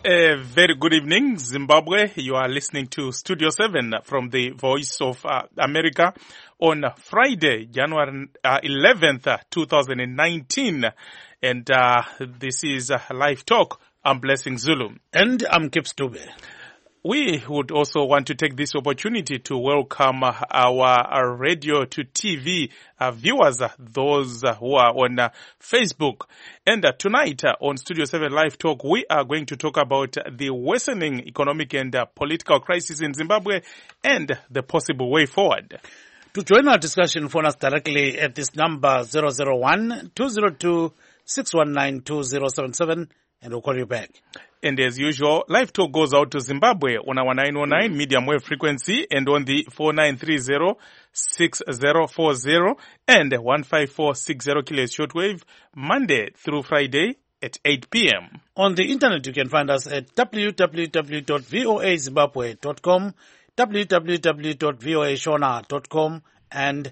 A very good evening, Zimbabwe. You are listening to Studio 7 from the Voice of America on Friday, January 11th, 2019. And this is Live Talk. I'm Blessing Zulu. And I'm Kip Stube. We would also want to take this opportunity to welcome our radio to TV viewers, those who are on Facebook. And tonight on Studio 7 Live Talk, we are going to talk about the worsening economic and political crisis in Zimbabwe and the possible way forward. To join our discussion, phone us directly at this number 001-202-619-2077 and we'll call you back. And as usual, Live Talk goes out to Zimbabwe on our 909 medium wave frequency and on the 4930-6040 and 15460 kilohertz shortwave Monday through Friday at 8 p.m. On the internet, you can find us at www.voazimbabwe.com, www.voashona.com and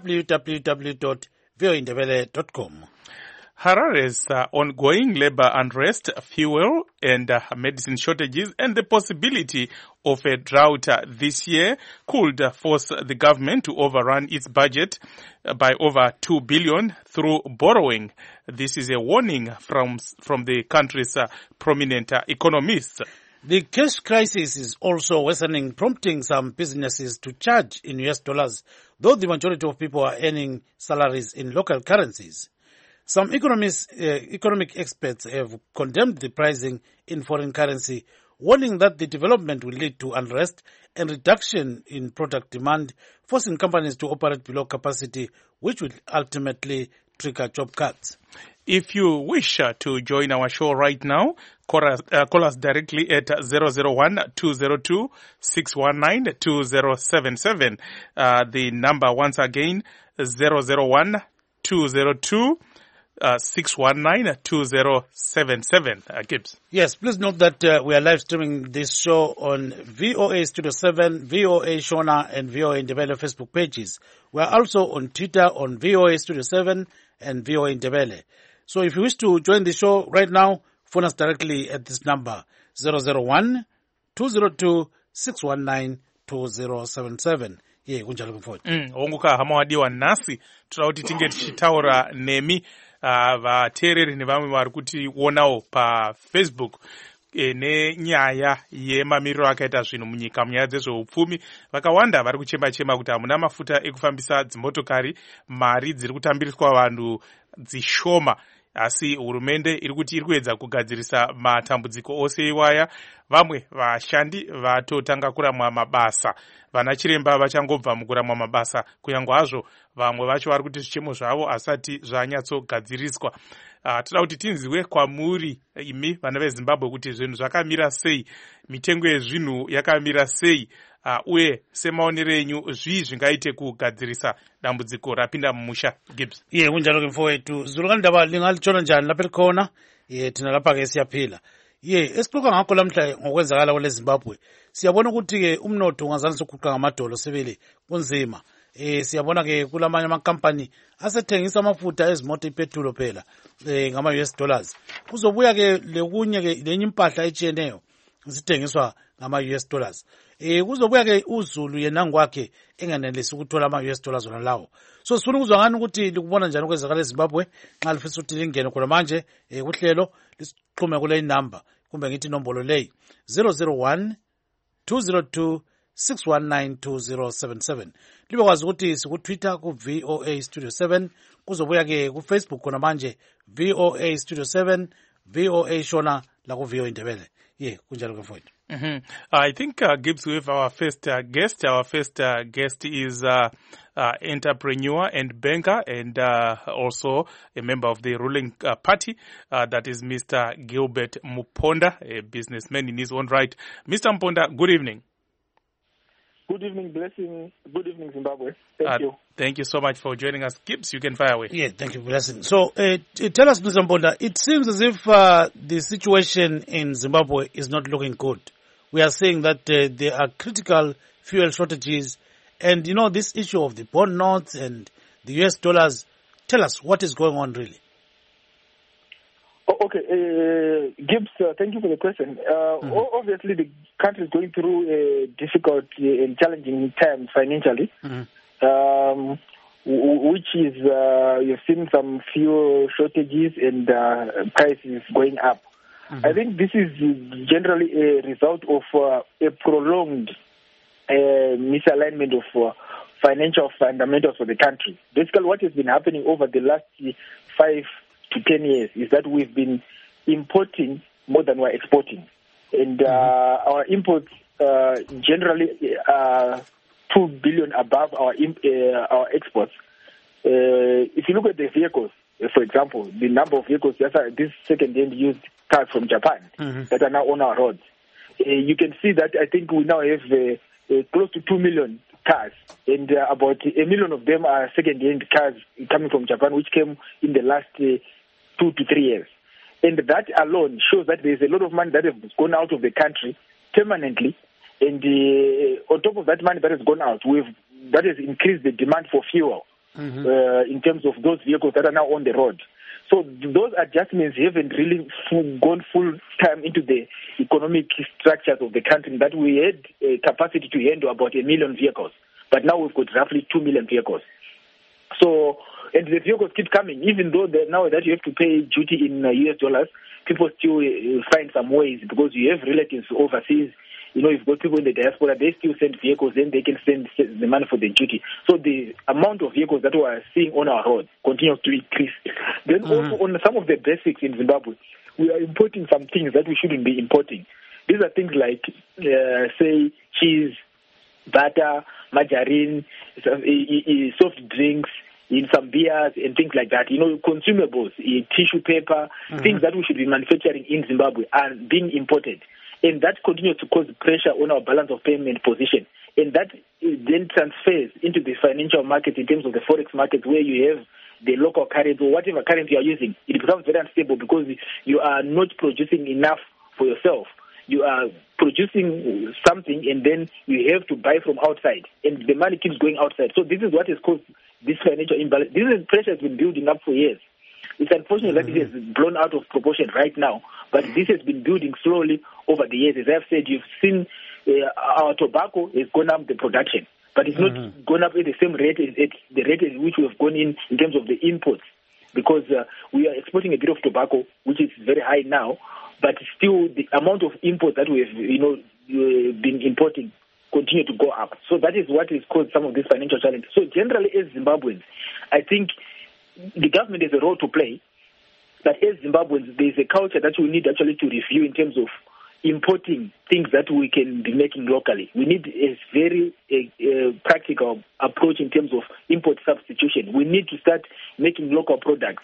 www.voindebele.com. Harare's ongoing labor unrest, fuel and medicine shortages, and the possibility of a drought this year could force the government to overrun its budget by over 2 billion through borrowing. This is a warning from the country's prominent economists. The cash crisis is also worsening, prompting some businesses to charge in US dollars, though the majority of people are earning salaries in local currencies. Some economic experts have condemned the pricing in foreign currency, warning that the development will lead to unrest and reduction in product demand, forcing companies to operate below capacity, which will ultimately trigger job cuts. If you wish to join our show right now, call us directly at 001-202-619-2077. The number once again, 001-202-619-2077. 619-2077, Gibbs. Yes, please note that we are live streaming this show on VOA Studio 7, VOA Shona, and VOA Indebele Facebook pages. We are also on Twitter on VOA Studio 7 and VOA Indebele. So if you wish to join the show right now, phone us directly at this number, 001-202-619-2077. Yeah, kunja looking forward. Onguka hama wadiwa nasi, tutauti tinge tichitaura nemi, vateereri nevamwe vari kutionawo paFacebook nenyaya yemamiriro akaita zvinhu munyika munyaya dzezveupfumi. Vakawanda vari kuchema-chema kuti hamuna mafuta ekufambisa dzimotokari, mari dziri kutambiriswa vanhu dzishoma, asi hurumende iri kuti iri kuedza kugadzirisa matambudziko ose iwaya. Vamwe vashandi vatotanga kuramwa mabasa, vana chiremba vachangobva mukuramwa mabasa, kunyangwe hazvo vamwe vacho vari kuti zvichemo zvavo asati zvanyatsogadziriswa. Toda kuti tinziwe kwamuri imi vana veZimbabwe kuti zvinhu zvakamira sei, mitengo yezvinhu yakamira sei, uye semaonero enyu zvii zvingaite kugadzirisa dambudziko rapinda mumusha. Gibbs. Ye kunja looking forward to zulukani ndaba lingalitshona njani lapha likhona. Ye thina lapha ke siyaphila. Ye esixoxa ngakho lamhla ngokwenzakala kwele Zimbabwe, siyabona ukuthi ke umnotho ungazange uguqa ngamadolo sebele kunzima. Siyabona ke kulamanye amakampani asethengisa amafutha ezimoto ipetrol phela ngama US dollars. Kuzobuya ke lekunye ke lenye impahla etshiyeneyo zithengiswa ngama US dollars. Kuzobuya ke uZulu yena ngwakhe enganelisi ukuthola ama US dollars wona lawo. So sifuna ukuzwa ngani ukuthi likubona njani okwenzakala eZimbabwe nxa lifisa ukuthi lingene khona manje kuhlelo lisixhume kule number kumbe ngithi inombolo leyi 001-202-619-2077. Libe kwazi ukuthi sikuTwitter ku VOA Studio 7, kuzobuya ke ku Facebook khona manje VOA Studio 7, VOA Shona la ku VOA Indebele. Yeah, kunjalo ke mfowethu. I think Gibbs, we have our first guest. Our first guest is entrepreneur and banker and also a member of the ruling party. That is Mr. Gilbert Muponda, a businessman in his own right. Mr. Muponda, good evening. Good evening, Blessing. Good evening, Zimbabwe. Thank you. Thank you so much for joining us. Gibbs, you can fire away. Yeah, thank you, Blessing. So, tell us, Mr. Muponda, it seems as if the situation in Zimbabwe is not looking good. We are saying that there are critical fuel shortages and, you know, this issue of the bond notes and the US dollars. Tell us what is going on really. Okay, Gibbs, thank you for the question. Obviously, the country is going through a difficult and challenging time financially, which is you've seen some fuel shortages and prices going up. I think this is generally a result of a prolonged misalignment of financial fundamentals for the country. Basically, what has been happening over the last 5 to 10 years is that we've been importing more than we're exporting. And our imports generally are 2 billion above our exports. If you look at the vehicles, for example, the number of vehicles, this second-hand used cars from Japan that are now on our roads, you can see that I think we now have close to 2 million cars, and about 1 million of them are second-hand cars coming from Japan, which came in the last 2 to 3 years. And that alone shows that there's a lot of money that has gone out of the country permanently, and on top of that money that has gone out, that has increased the demand for fuel in terms of those vehicles that are now on the road. So those adjustments haven't really gone full time into the economic structures of the country, that we had a capacity to handle about 1 million vehicles, but now we've got roughly 2 million vehicles. So, and the vehicles keep coming, even though now that you have to pay duty in US dollars, people still find some ways, because you have relatives overseas. You know, you've got people in the diaspora, they still send vehicles, then they can send the money for the duty. So the amount of vehicles that we are seeing on our roads continues to increase. Then also on some of the basics in Zimbabwe, we are importing some things that we shouldn't be importing. These are things like, say, cheese, butter, margarine, soft drinks, in some beers and things like that. You know, consumables, tissue paper, things that we should be manufacturing in Zimbabwe are being imported. And that continues to cause pressure on our balance of payment position. And that then transfers into the financial market in terms of the forex market, where you have the local currency or whatever currency you are using. It becomes very unstable because you are not producing enough for yourself. You are producing something and then you have to buy from outside, and the money keeps going outside. So this is what has caused this financial imbalance. This pressure has been building up for years. It's unfortunate that it has blown out of proportion right now, but this has been building slowly over the years. As I've said, you've seen our tobacco has gone up the production, but it's not gone up at the same rate as the rate at which we have gone in terms of the imports, because we are exporting a bit of tobacco, which is very high now, but still the amount of imports that we have, been importing continue to go up. So that is what has caused some of this financial challenge. So generally, as Zimbabweans, I think the government has a role to play, but as Zimbabweans, there is a culture that we need actually to review in terms of importing things that we can be making locally. We need a very practical approach in terms of import substitution. We need to start making local products.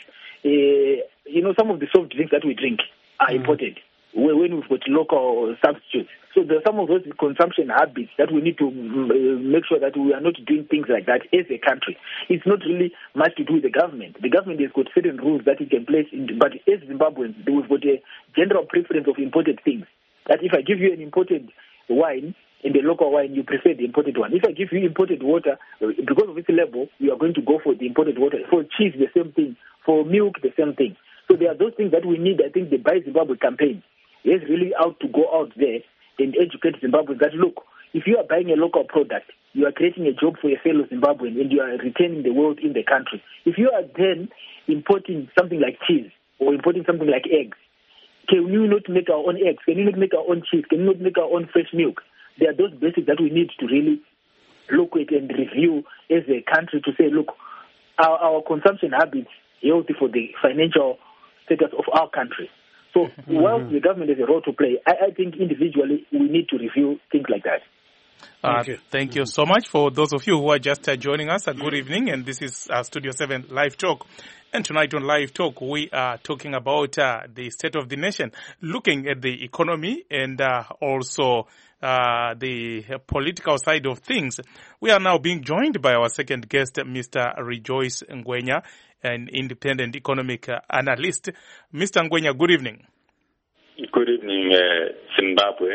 Some of the soft drinks that we drink are imported when we've got local substitutes. So there are some of those consumption habits that we need to make sure that we are not doing things like that as a country. It's not really much to do with the government. The government has got certain rules that it can place in, but as Zimbabweans, we've got a general preference of imported things. That if I give you an imported wine and the local wine, you prefer the imported one. If I give you imported water, because of its label, you are going to go for the imported water. For cheese, the same thing. For milk, the same thing. So there are those things that we need. I think the Buy Zimbabwe campaign is really out to go out there and educate Zimbabweans that, look, if you are buying a local product, you are creating a job for your fellow Zimbabwean and you are retaining the wealth in the country. If you are then importing something like cheese or importing something like eggs, can you not make our own eggs? Can you not make our own cheese? Can you not make our own fresh milk? There are those basics that we need to really look at and review as a country to say, look, our consumption habits are healthy for the financial status of our country. So while the government has a role to play, I think individually we need to review things like that. Thank you so much. For those of you who are just joining us, good evening, and this is Studio 7 Live Talk. And tonight on Live Talk, we are talking about the state of the nation, looking at the economy and also the political side of things. We are now being joined by our second guest, Mr. Rejoice Ngwenya, an independent economic analyst. Mr. Ngwenya, good evening. Good evening, Zimbabwe.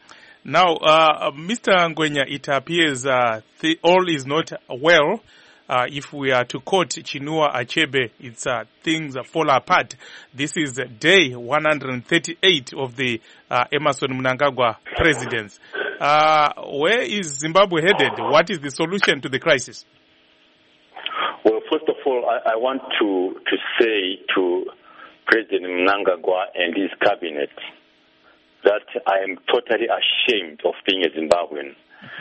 Now, Mr. Ngwenya, it appears all is not well if we are to quote Chinua Achebe, it's things fall apart. This is day 138 of the Emmerson Mnangagwa presidency. Where is Zimbabwe headed? What is the solution to the crisis? Well, first of all, I want to say to President Mnangagwa and his cabinet that I am totally ashamed of being a Zimbabwean.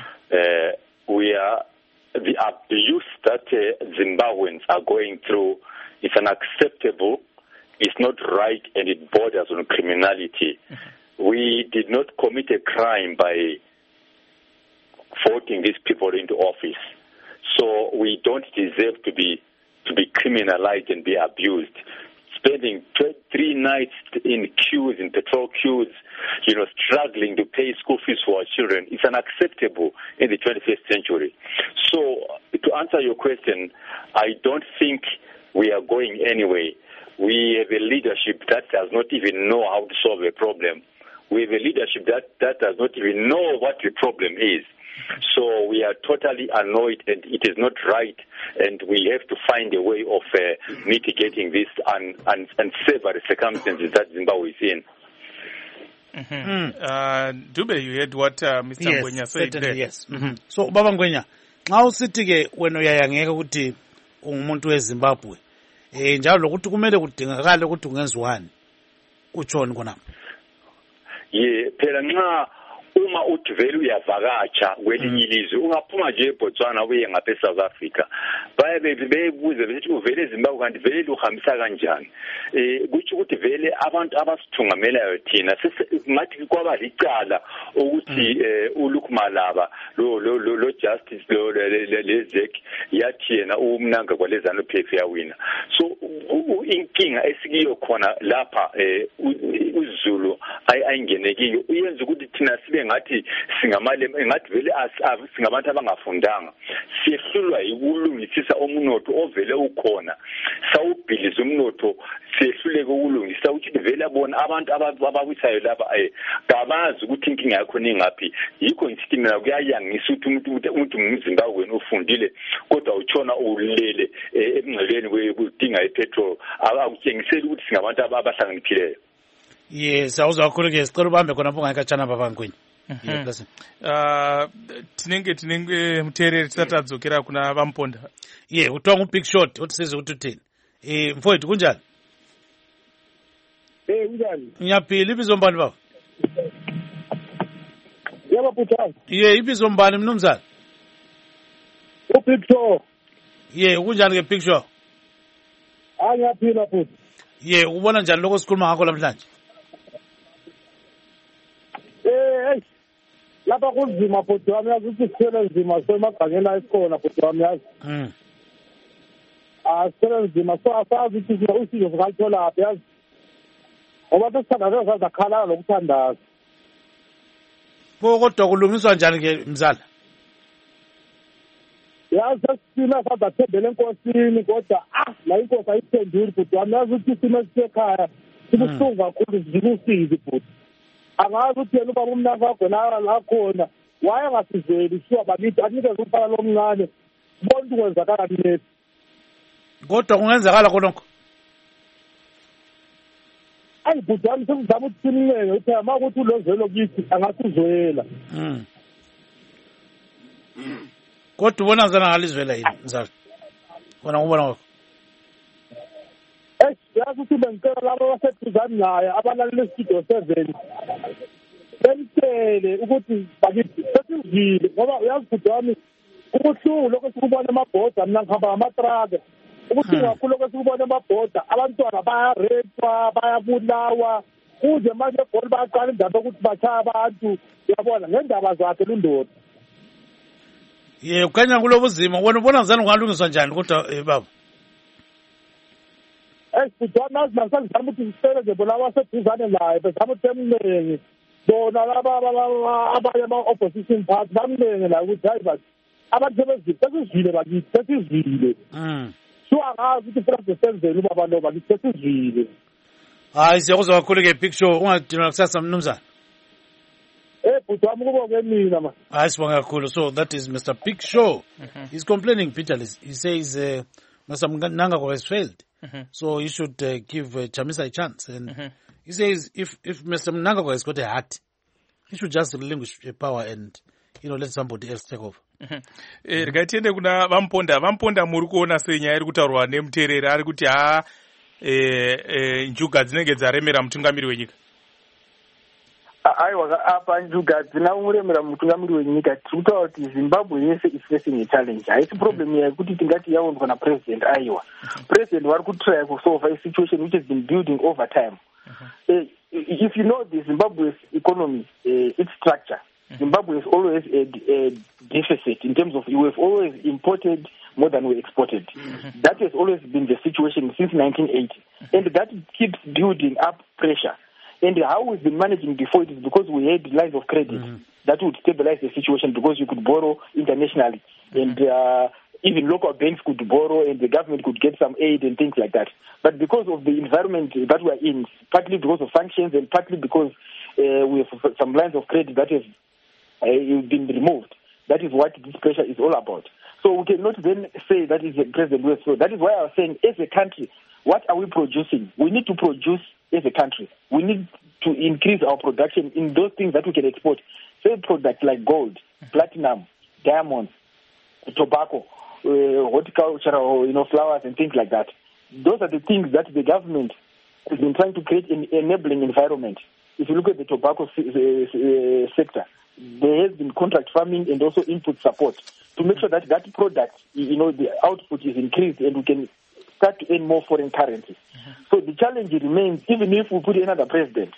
The abuse that Zimbabweans are going through is unacceptable, it's not right, and it borders on criminality. We did not commit a crime by voting these people into office. So we don't deserve to be criminalized and be abused. Spending 3 nights in queues, in petrol queues, struggling to pay school fees for our children is unacceptable in the 21st century. So to answer your question, I don't think we are going anywhere. We have a leadership that does not even know how to solve a problem. We have a leadership that does not even know what the problem is. So we are totally annoyed, and it is not right, and we have to find a way of mitigating this unsavory circumstances that Zimbabwe is in. Dube, you heard what Mr. Ngwenya said there. Yes. So Baba Ngwenya, xa usithi-ke wena uyayangeka ukuthi ungumuntu weZimbabwe njalo lokuthi kumele kudingakale ukuthi ungenziwani utshoni khonapho? Phela nxa uma uthi vele uyavakatsha kwelinye ilizwe ungaphuma nje eBotswana uye ngapha eSouth Africa baye bebuze bethi uvele eZimbabwe kanti vele uhambisa kanjani kuthi ukuthi vele abantu abasithungamelayo thina ngathi kwaba licala ukuthi uLukmalaba lo justice lezek yathi yena uMnangagwa lezana uPF yawina. So inkinga esikiyo khona lapha uZulu ayingenekiyo uyenza ukuthi thina sibe ngathi ngathi vele singabantu abangafundanga siyehlulwa ukulungisisa umnotho ovele ukhona sawubhiliza umnotho siyehluleke ukulungisa ukuthi vele abona abantu abawisayo lapha kabazi ukuthi inkinga yakho ningaphi. Yikho ngithi mina kuyayangisa ukuthi umuntu umZimbabwe ufundile kodwa utshona ulele emngceleni wedinga ipetrol akutshengiseli ukuthi singabantu abahlakaniphile. Yes, awuzwa kakhulu ke sicela ubambe khona ungayikatshana Baba Ngwenya. Tinenge muteereri tisati tadzokera kuna Vamponda. Kuthiwa ngu-Big Shot uthi size ukuthi uthini. Mfowethu kunjani? Kunjani? Ngiyaphila, ibizo mbani baba? Yebo Buthazi. Ibizo mbani mnumzana? uBig Shot. Kunjani ke Big Shot? Ngiyaphila futhi. Ubona njani lokho sikhuluma ngakho namhlanje? Lapha kunzima bhuti wami yazi ukuthi sithele nzima so emagangeni ayisikhona bhuti wami yazi. Sithele nzima so asazi ukuthi usizo sikalithola aphi yazi. Ngoba sesithandaza sazakhala lokuthandaza. Kodwa kulungiswa njani ke mzala? Yazi sesina sazathembele enkosini kodwa la inkosi ayiphenduli bhuti wami yazi ukuthi isimo sisekhaya sibuhlungu kakhulu sizibusizi bhuti. Angazi ukuthi yena ubaba uMnangagwa la khona wayengasizeli siwa bakithi anikeze umfana lomncane bonke kwenzakala kinethi. Kodwa kungenzakala khonokho. Bhuti wami sengizama ukuthi simncenge ukuthi uma ukuthi ulozelo kithi angasizwela. Kodwa ubona ngizana ngalizwela yini mzala? Wona ngubona ngakho. Yazi ukuthi bengicela labo abaseduzane naye abalalela istudio 7 bemtshele ukuthi bakithi sesizile ngoba uyazi bhuti wami ubuhlungu lokho sikubona emabhoda mina ngihamba ngamatraka ubuhlungu kakhulu lokho sikubona emabhoda abantwana bayarepwa bayabulawa kuze manje eGoli bayaqala indaba yokuthi bachaya abantu uyabona ngendaba zakhe lundoda. Ukanya kulobuzima ubona ngizana ungalungiswa njani kodwa baba? Butwana nasizama ukuthi sisebenze bona abaseduzane naye bezama ukuthi emnenge bona laba abanye ama-opposition party bamnenge la ukuthi hayi bathi abantu sesizile bakithi sesizile. So angazi ukuthi futhi senzele ubaba lo bakithi sesizile. Siyakuzwa kakhulu ke Big Show ungadinwa kusasa mnumzana. So that is Mr. Big Show. He's complaining bitterly. He says Mr. Mnangagwa has failed. So he should give Chamisa a chance. And he says if Mr. Mnangagwa has got a heart, he should just relinquish power and let somebody else take over. Rikatiende kuna vamponda muri kuona senyaya iri kutaurwa nemuteereri ari kuti njuga dzinenge dzaremera mutungamiri wenyika. Aiwa apa njuga dzinomuremera mutungamiri wenyika tiri kutaura kuti Zimbabwe yese is facing a challenge. Haisi problem yekuti tingati yaundwa napresident aiwa. President vari kutraya kusolve a situation which has been building over time. If you know the Zimbabwe's economy, its structure, Zimbabwe has always a deficit in terms of we have always imported more than we exported. That has always been the situation since 1980. And that keeps building up pressure. And how we've been managing before it is because we had lines of credit that would stabilize the situation because you could borrow internationally. And even local banks could borrow and the government could get some aid and things like that. But because of the environment that we are in, partly because of sanctions and partly because we have some lines of credit that have been removed, that is what this pressure is all about. So we cannot then say that is the president will. So that is why I was saying, as a country, what are we producing? We need to produce as a country. We need to increase our production in those things that we can export. Say products like gold, platinum, diamonds, tobacco, horticultural, flowers and things like that. Those are the things that the government has been trying to create an enabling environment. If you look at the tobacco sector, there has been contract farming and also input support to make sure that that product, the output is increased and we can start to earn more foreign currency. So the challenge remains, even if we put another president,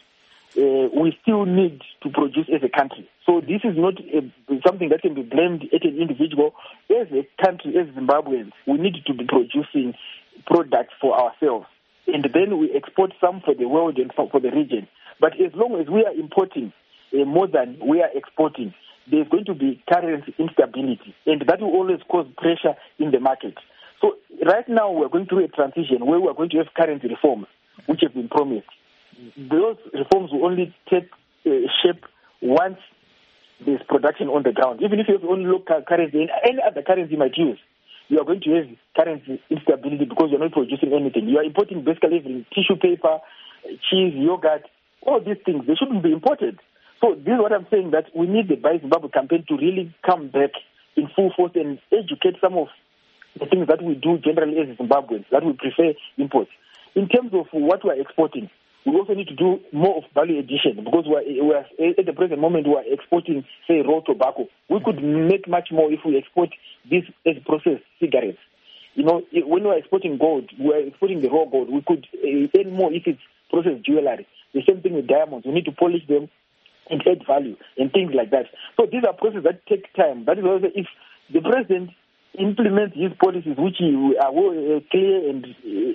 we still need to produce as a country. So this is not something that can be blamed at an individual. As a country, as Zimbabweans, we need to be producing products for ourselves. And then we export some for the world and for the region. But as long as we are importing more than we are exporting, there's going to be currency instability. And that will always cause pressure in the market. So right now we're going through a transition where we're going to have currency reforms, which have been promised. Those reforms will only take shape once there's production on the ground. Even if you have only local currency and any other currency you might use, you are going to have currency instability because you're not producing anything. You are importing basically everything: tissue paper, cheese, yogurt, all these things. They shouldn't be imported. So this is what I'm saying, that we need the Buy Zimbabwe campaign to really come back in full force and educate some of the things that we do generally as Zimbabweans, that we prefer imports. In terms of what we are exporting, we also need to do more of value addition because we are at the present moment we are exporting, say, raw tobacco. We could make much more if we export this as processed cigarettes. When we are exporting gold, we are exporting the raw gold. We could earn more if it's processed jewelry. The same thing with diamonds. We need to polish them and add value and things like that. So these are processes that take time. That is also if the president implements his policies, which are clear, and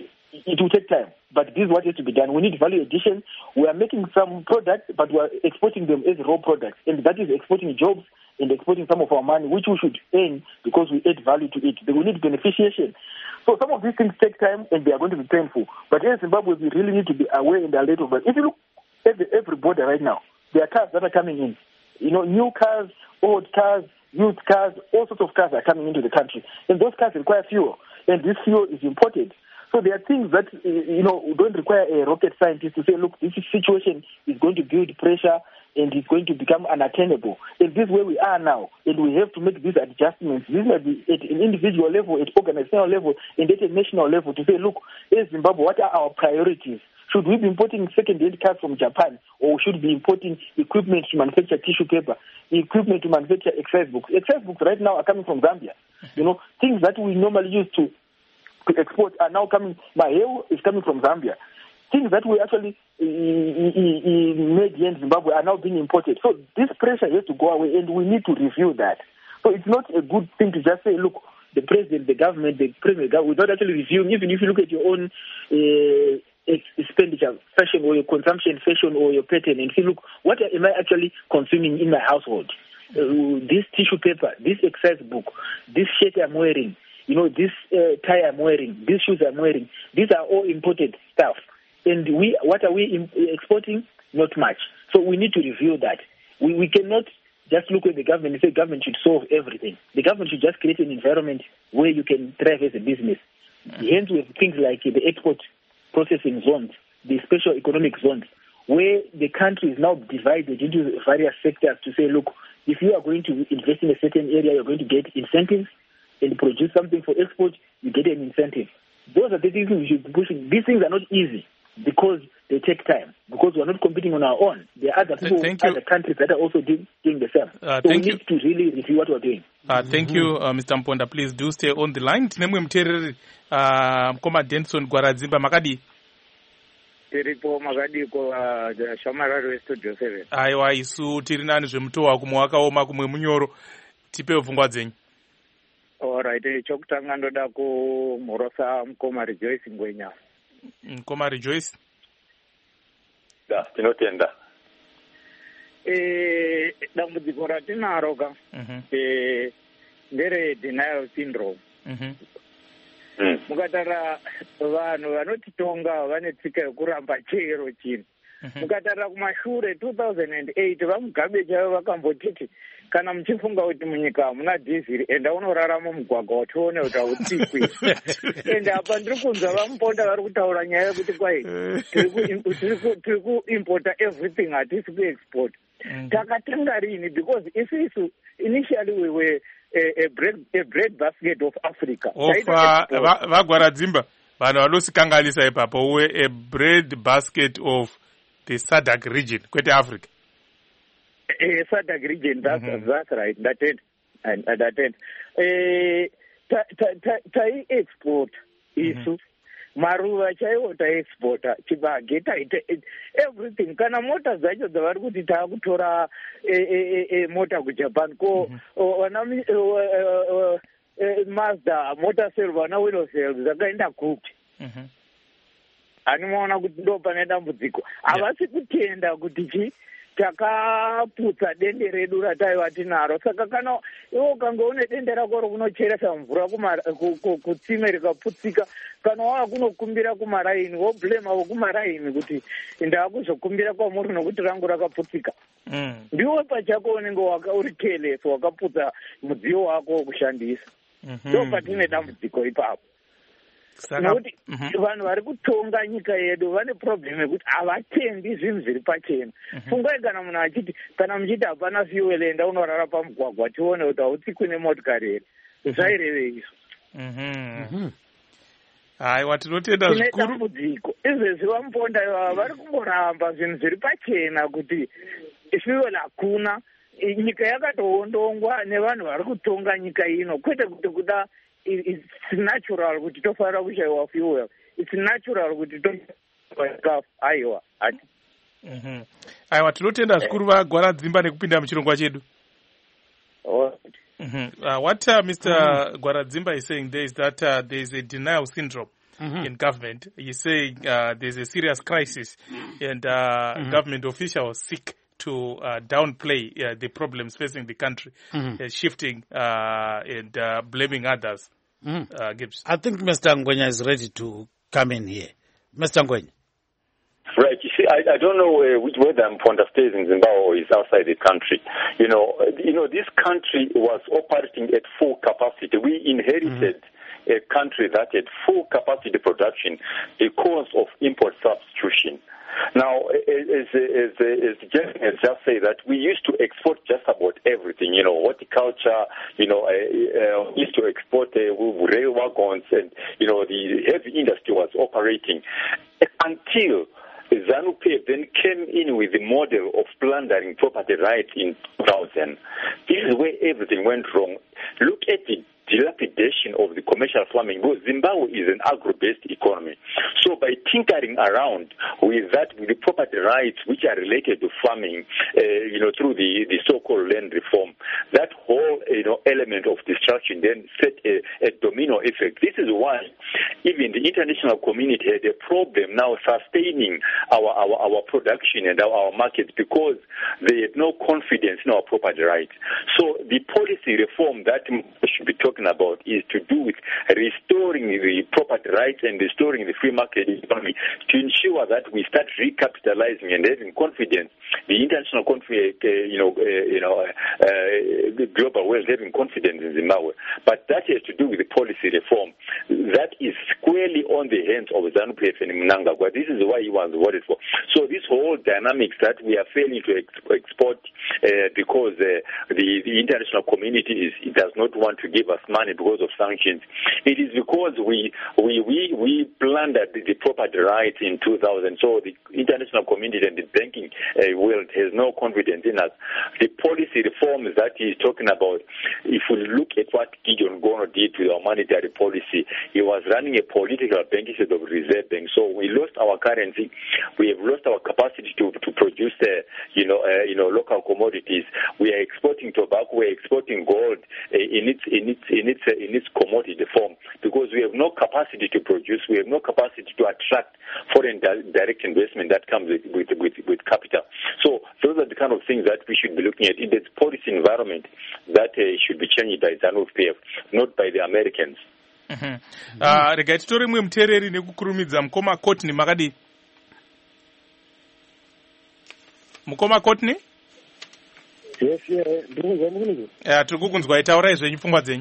it will take time. But this is what has to be done. We need value addition. We are making some products, but we are exporting them as raw products. And that is exporting jobs and exporting some of our money, which we should earn because we add value to it. We need beneficiation. So some of these things take time and they are going to be painful. But in Zimbabwe, we really need to be aware and alert of it. If you look at every border right now, there are cars that are coming in. New cars, old cars, used cars, all sorts of cars are coming into the country. And those cars require fuel. And this fuel is imported. So there are things that, don't require a rocket scientist to say, look, this situation is going to build pressure and it's going to become unattainable. And this is where we are now. And we have to make these adjustments. This might be at an individual level, at organizational level, and at a national level to say, look, as Zimbabwe, what are our priorities? Should we be importing second-hand cars from Japan, or should we be importing equipment to manufacture tissue paper, equipment to manufacture exercise books? Exercise books right now are coming from Zambia. Things that we normally use to export are now coming. My hair is coming from Zambia. Things that we actually made here in Zimbabwe are now being imported. So this pressure has to go away, and we need to review that. So it's not a good thing to just say, look, the president, the government, without actually reviewing. Even if you look at your own expenditure, fashion, or your consumption, fashion, or your pattern, and say, look, what am I actually consuming in my household? This tissue paper, this exercise book, this shirt I'm wearing, this tie I'm wearing, these shoes I'm wearing, these are all imported stuff. And what are we exporting? Not much. So we need to review that. We cannot just look at the government and say government should solve everything. The government should just create an environment where you can thrive as a business. Hence, we have things like the export processing zones, the special economic zones, where the country is now divided into various sectors to say, look, if you are going to invest in a certain area, you're going to get incentives and produce something for export, you get an incentive. Those are the things we should be pushing. These things are not easy because they take time, because we're not competing on our own. There are other people, other countries that are also doing the same. So we need to really review what we're doing. Thank you, Mr. Mponda. Please do stay on the line. Tinemwe mtereri Mkoma Denson Gwaradzimba makadi. Tiripo makadi ko Shamararo Studio 7. Aiwa isu tiri nani zvemutowa kumwe wakaoma kumwe munyoro. Tipewo pfungwa dzenyu. Alright, chokutanga ndoda kumhorosa Mkoma Rejoice Ngwenya. Mkoma Rejoice. Da, tinotenda. Dambudziko ratinaro ka. Ndere denial syndrome. Mukatara vanhu vanotitonga vane tsika yekuramba chero chino. Mukatara kumashure 2008 vamugabe chaivo vakambotiti kana muchifunga kuti munyika hamuna dhiziri enda unorarama mugwagwa utione kuti hautsikwi. Ende apa ndiri kunzwa vamuponda vari kutaura nyaya yekuti kwai tiri kuimpota everything hatisi kuexport. Takatanga rini because isisu initially we were a bread basket of Africa. Vagwaradzimba vanhu vanosikanganisa ipapo we a bread basket of the SADC region kwete Africa. SADC region, that's right. That it. Tai export isu maruva chaiwo taexporta chibage taita everything. Kana mota dzacho dzavari kuti taakutora mota kujapan ko vana Mazda mota cell vana wheel cells dzakaenda kuti animaona kuti ndo pane dambudziko. Havasi kutenda kuti takaputsa dende redu rataiva tinaro. Saka kana iwo ukanga une dende rako rokunocheresa mvura kutsime rikaputsika, kana wava kunokumbira kumaraini woblema wokumaraini kuti ndaakuzokumbira kwamuri nokuti rangu rakaputsika. Ndiwe pachako unenge uri careless wakaputsa mudziyo wako wokushandisa. Ndo patine dambudziko ipapo. Nokuti vanhu vari kutonga nyika yedu vane problem yekuti havatendi zvinhu zviri pachena. Fungai kana munhu achiti kana muchiti hapana fuel enda unorara pamugwagwa tione kuti hautsikwi nemotikari here. Zvaireve izvo. Aiwa tinotenda zvikuru. Tine dambudziko. Izvezvi vamuponda ivava vari kungoramba zvinhu zviri pachena kuti fuel hakuna. Nyika yakatoondongwa nevanhu vari kutonga nyika ino kwete kuti kuda it's natural kuti tofanira kushayiwa fuel. It's natural kuti tofanira aiwa ati. Aiwa tinotenda zvikuru Vagwaradzimba nekupinda muchirongwa chedu. What Mr. Gwaradzimba is saying there is that there is a denial syndrome in government. He's saying there's a serious crisis and government officials seek to downplay the problems facing the country, shifting and blaming others. Gibbs. I think Mr. Ngwenya is ready to come in here. Mr. Ngwenya. Right. You see, I don't know whether Mponda stays in Zimbabwe or is outside the country. You know, this country was operating at full capacity. We inherited a country that had full capacity production because of import substitution. Now, as Jeff has just said, that we used to export just about everything, horticulture, we used to export rail wagons, and, the heavy industry was operating until ZANU-PF then came in with the model of plundering property rights in 2000. This is where everything went wrong. Look at the dilapidation of the commercial farming, because Zimbabwe is an agro-based economy. So by tinkering around with the property rights which are related to farming, through the so-called land reform, that whole element of destruction then set a domino effect. This is why even the international community had a problem now sustaining our production and our markets, because they had no confidence in our property rights. So the policy reform that should be talking talking about is to do with restoring the property rights and restoring the free market economy to ensure that we start recapitalizing and having confidence, the international the global world having confidence in Zimbabwe. But that has to do with the policy reform. That is squarely on the hands of ZANU-PF and Mnangagwa. This is why he was voted for. So this whole dynamics that we are failing to export because the international community does not want to give us money because of sanctions. It is because we plundered the property rights in 2000. So the international community and the banking world has no confidence in us. The policy reforms that he's talking about, if we look at what Gideon Gono did to our monetary policy, he was running a political bank instead of reserve bank. So we lost our currency. We have lost our capacity to produce local commodities. We are exporting tobacco. We are exporting gold in its commodity form because we have no capacity to produce. We have no capacity to attract foreign direct investment that comes with capital. So those are the kind of things that we should be looking at in this policy environment that should be changed by ZANU-PF, not by the Americans. Rega titori mwe mutereri nekukurumidza mukoma Courtney makadi mukoma Courtney. Yes, ndikuzwa mukunzwa. Tiri kukunzwa, taurai zvenyu pfungwa dzenyu.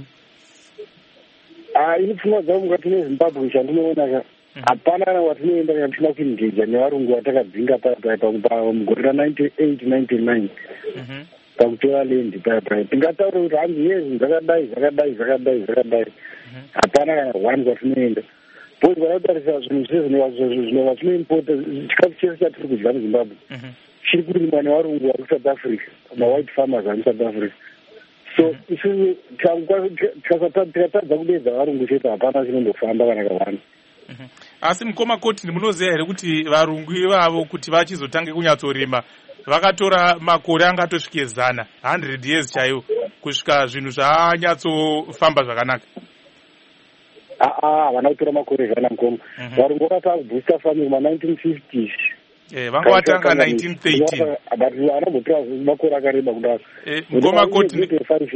Ini pfungwa dzangu ngati neZimbabwe chandinoona hapana watinoenda katina kuingeja nevarungu vatakadzinga mugore ra98-99 pakutora lendi paya tingataura kuti hanzi yezvi zvakadai hapana kana one watinoenda bcause vanotarisa zvinhu zvinova zvinoimpota chikafu chese chatiri kudya muZimbabwe chiri kurimwa nevarungu vari kuSouth Africa, mawhite farmers vari kuSouth Africa. So isusu tikatadza kudedza varungu chete hapana chinondofamba kana kavana. Asi mukoma Courtney, munoziva here kuti varungu ivavo kuti vachizotange kunyatsorima vakatora makore angatosvike 100 years chaiwo kusvika zvinhu zvanyatsofamba zvakanaka? Havana kutora makore 100 mukoma. Varungu vakatanga kubooster farming ma1950s. Vanga vatanga 1913 but vanambotora makore akareba kudaro. Mukoma Courtney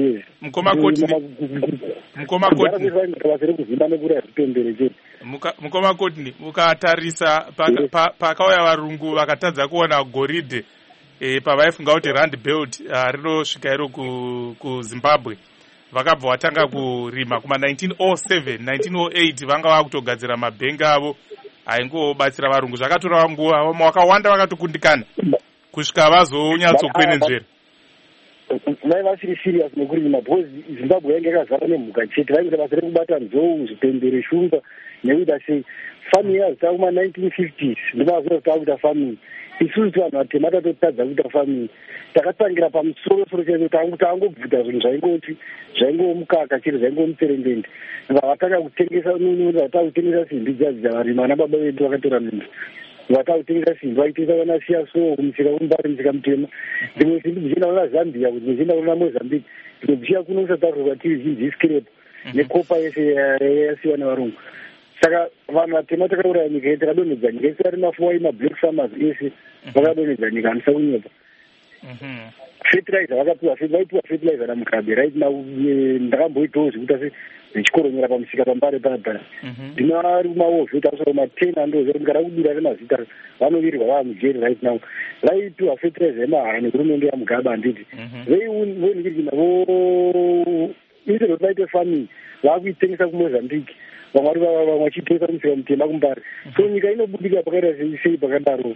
mukoma Courtney, mukatarisa pakauya varungu vakatadza kuona goridhe pavaifunga kuti Rand Belt rinosvika iro kuZimbabwe, vakabva vatanga kurima kuma 1907 1908 vanga vakutogadzira mabhengi avo aingobatsira varungu. Zvakatora nguva, vamwe vakawanda vakatokundikana kusvika vazonyatsokwenenzvera. Vai vasiri serious nekurima because Zimbabwe yange yakazara nemhuka chete, vainge basa rekubata nzou, zvipembere, shumba nekuita sei. Farming yazita kuma1950s ndimazvo takuita farming. Isusu vanhu vatema tatotadza kuita farming. Takatangira pamusoro chaipo tangobvuta zvinhu zvaingomukaka chete, zvaingomutserendende. Vatanga kutengesa vatanga simbi dzavarima vana baba vedu vakatora minda. Vatanga simbi vaitengesa vana siyaso kumusika kumbari musika mutema. Ndimwe simbi dzichenda kuna Zambia, kuti dzichenda kuna Mozambique. Ndimwe dzichiya kuno South Africa kwatiri zhinji isikirepo nekopa yese yasiwa nevarungu. Saka vanhu vatema takauraya nyika yedu, takadonhedza nyika yese, vari mafuwai mablack farmers ese vakadonhedza nyika handisa kunyepa. Fertilizer vakapiwa fertilizer naMugabe right now. Ndakamboitawo zvekuita zvichikoronyera pamusika pambare paya. Ndinari kumaovheti asara ma10 andoziva kuti kana kudura remazita vanovirirwa vava mujeri right now. Vaipiwa fertilizer yemahara nehurumende yaMugabe handiti. Vonikirikina instead kuti vaite farming vakuitengesa kuMozambique, vamwe vachitengesa kumusika mutema kumbari. So nyika inobudika pakaita sei pakadaro.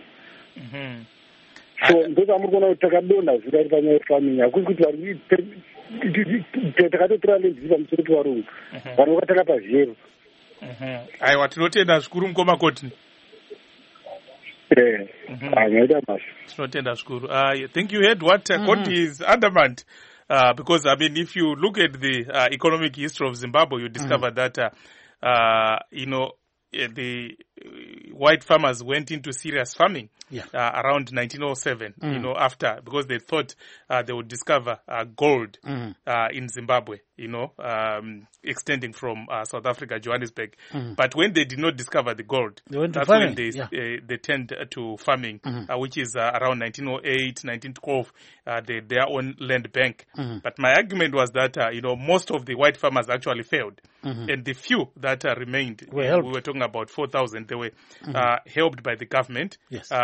So ndokamuri kuona kuti takadonha zvirari panyaya yefarming. Hakusi kuti takatotora lenzi pamusoro pevarungu, vanhu vakataka pazero. Aiwa, tinotenda zvikuru mukoma Courtney. Tinotenda zvikuru. I think you heard what Courtney is adamant. Because, I mean, if you look at the economic history of Zimbabwe, you discover that, the white farmers went into serious farming around 1907, you know, after, because they thought they would discover gold in Zimbabwe, you know, extending from South Africa, Johannesburg. But when they did not discover the gold, that's when they turned to farming, which is around 1908, 1912, their own land bank. But my argument was that, you know, most of the white farmers actually failed. And the few that remained, we were talking about 4,000, they were helped by the government.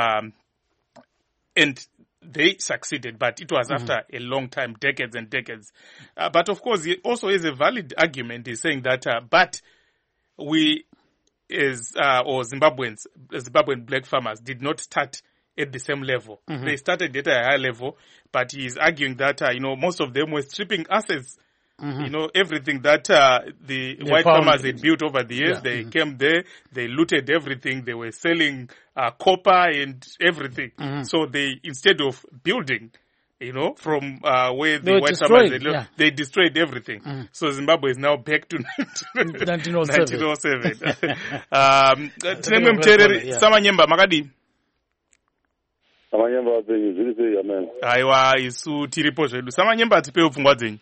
And they succeeded, but it was after a long time, decades and decades. But of course, it also is a valid argument. He's saying that, but we, or Zimbabwean black farmers did not start at the same level. They started at a higher level, but he's arguing that, you know, most of them were stripping assets. You know, everything that the white farmers had built over the years, they came there, they looted everything, they were selling copper and everything. So they, instead of building, you know, from where the white farmers, they destroyed everything. So Zimbabwe is now back to 1907. Tinemwe mtereri, Samanyemba, makadi? Samanyemba wapenyu, zviri sei amen. Aiwa, isu tiripo zvedu. Samanyemba tipewo pfungwa dzenyu.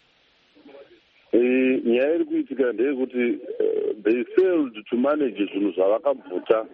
Nyaya iri kuitika ndeyekuti they failed to manage zvinhu zvavakabvuta.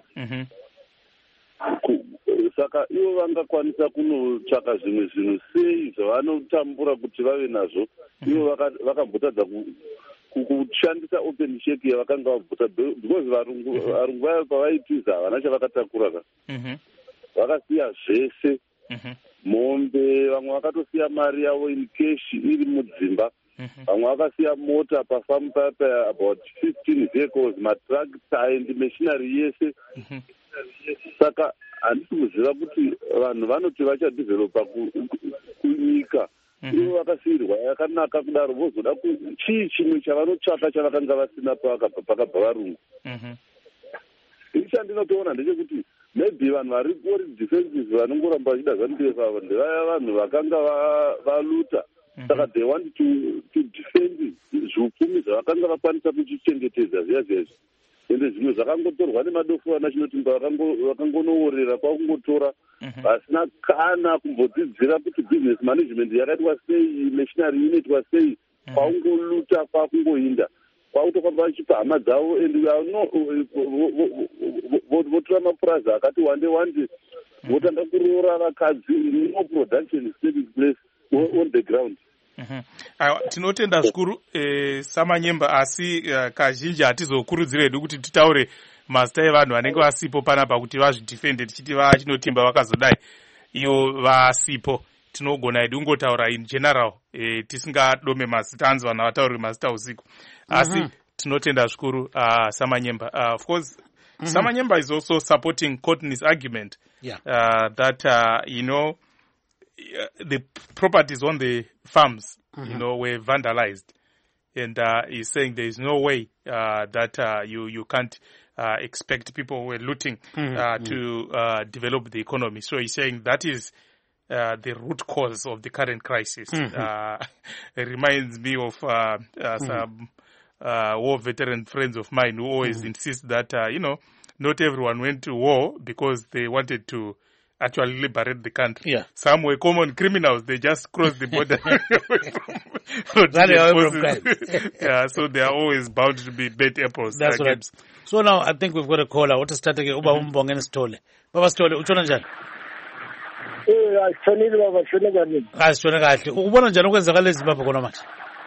Saka ivo vangakwanisa kunotsvaka zvimwe zvinhu sei zvavanotambura kuti vave nazvo. Ivo vakabvutadza kushandisa open check yavakanga vabvuta, because varungu vaya pavaitiza havana chavakatakura. Vakasiya zvese, mombe, vamwe vakatosiya mari yavo in cash iri mudzimba. Vamwe vakasiya mota pafamu paya about 15 vehicles, matractor and machinery yese. Saka handisi kuziva kuti vanhu vanoti vachadevelopa kunyika. Ivo vakasiyirwa yakanaka kudaro, vozoda chii chimwe chavanotsvaka chavakanga vasina pakabva varungu. Ichi chandinotoona ndechekuti maybe vanhu vari kuri defensive vanongoramba vachida zvamutefa ndevaya vanhu vakanga valuta. Saka they want to defend zvupfumi zvavakanga vakwanisa kuchichengetedza zviya zvezvi. Ende zvimwe zvakangotorwa nemadofu anachinotimba vakangonoorera kwakungotora vasina kana kumbodzidzira kuti business management yakaitwa sei, machinery inoitwa sei, kwakungoluta kwakungoinda. Kwakutofamba vachipa hama dzavo and votora mapurazi akati wande votanga kuroora vakadzi, no production is taking place on the ground. Tinotenda zvikuru Samanyemba, asi kazhinji hatizokurudzira hedu kuti titaure mazita evanhu vanenge vasipo panapa kuti vazvidefende tichiti vachinotimba vakazodai ivo vasipo. Tinogona hedu kungotaura in general, tisingadome mazita, anzi vanhu vatauri mazita usiku. Asi tinotenda zvikuru Samanyemba. Of course, Samanyemba is also supporting Courtney's argument that, you know, the properties on the farms, you know, were vandalized. And he's saying there is no way that you can't expect people who were looting to develop the economy. So he's saying that is the root cause of the current crisis. It reminds me of some war veteran friends of mine who always insist that, you know, not everyone went to war because they wanted to actually liberate the country. Some were common criminals. They just crossed the border. So they are always bound to be bad apples. That's right. So now I think we've got a caller. What is starting? Uba Umbongeni Stole. Baba Stole, uchona njani? Sonile baba, shona njani? Shona kahle. Ukubona njani okwenzakala eZimbabwe khona manje?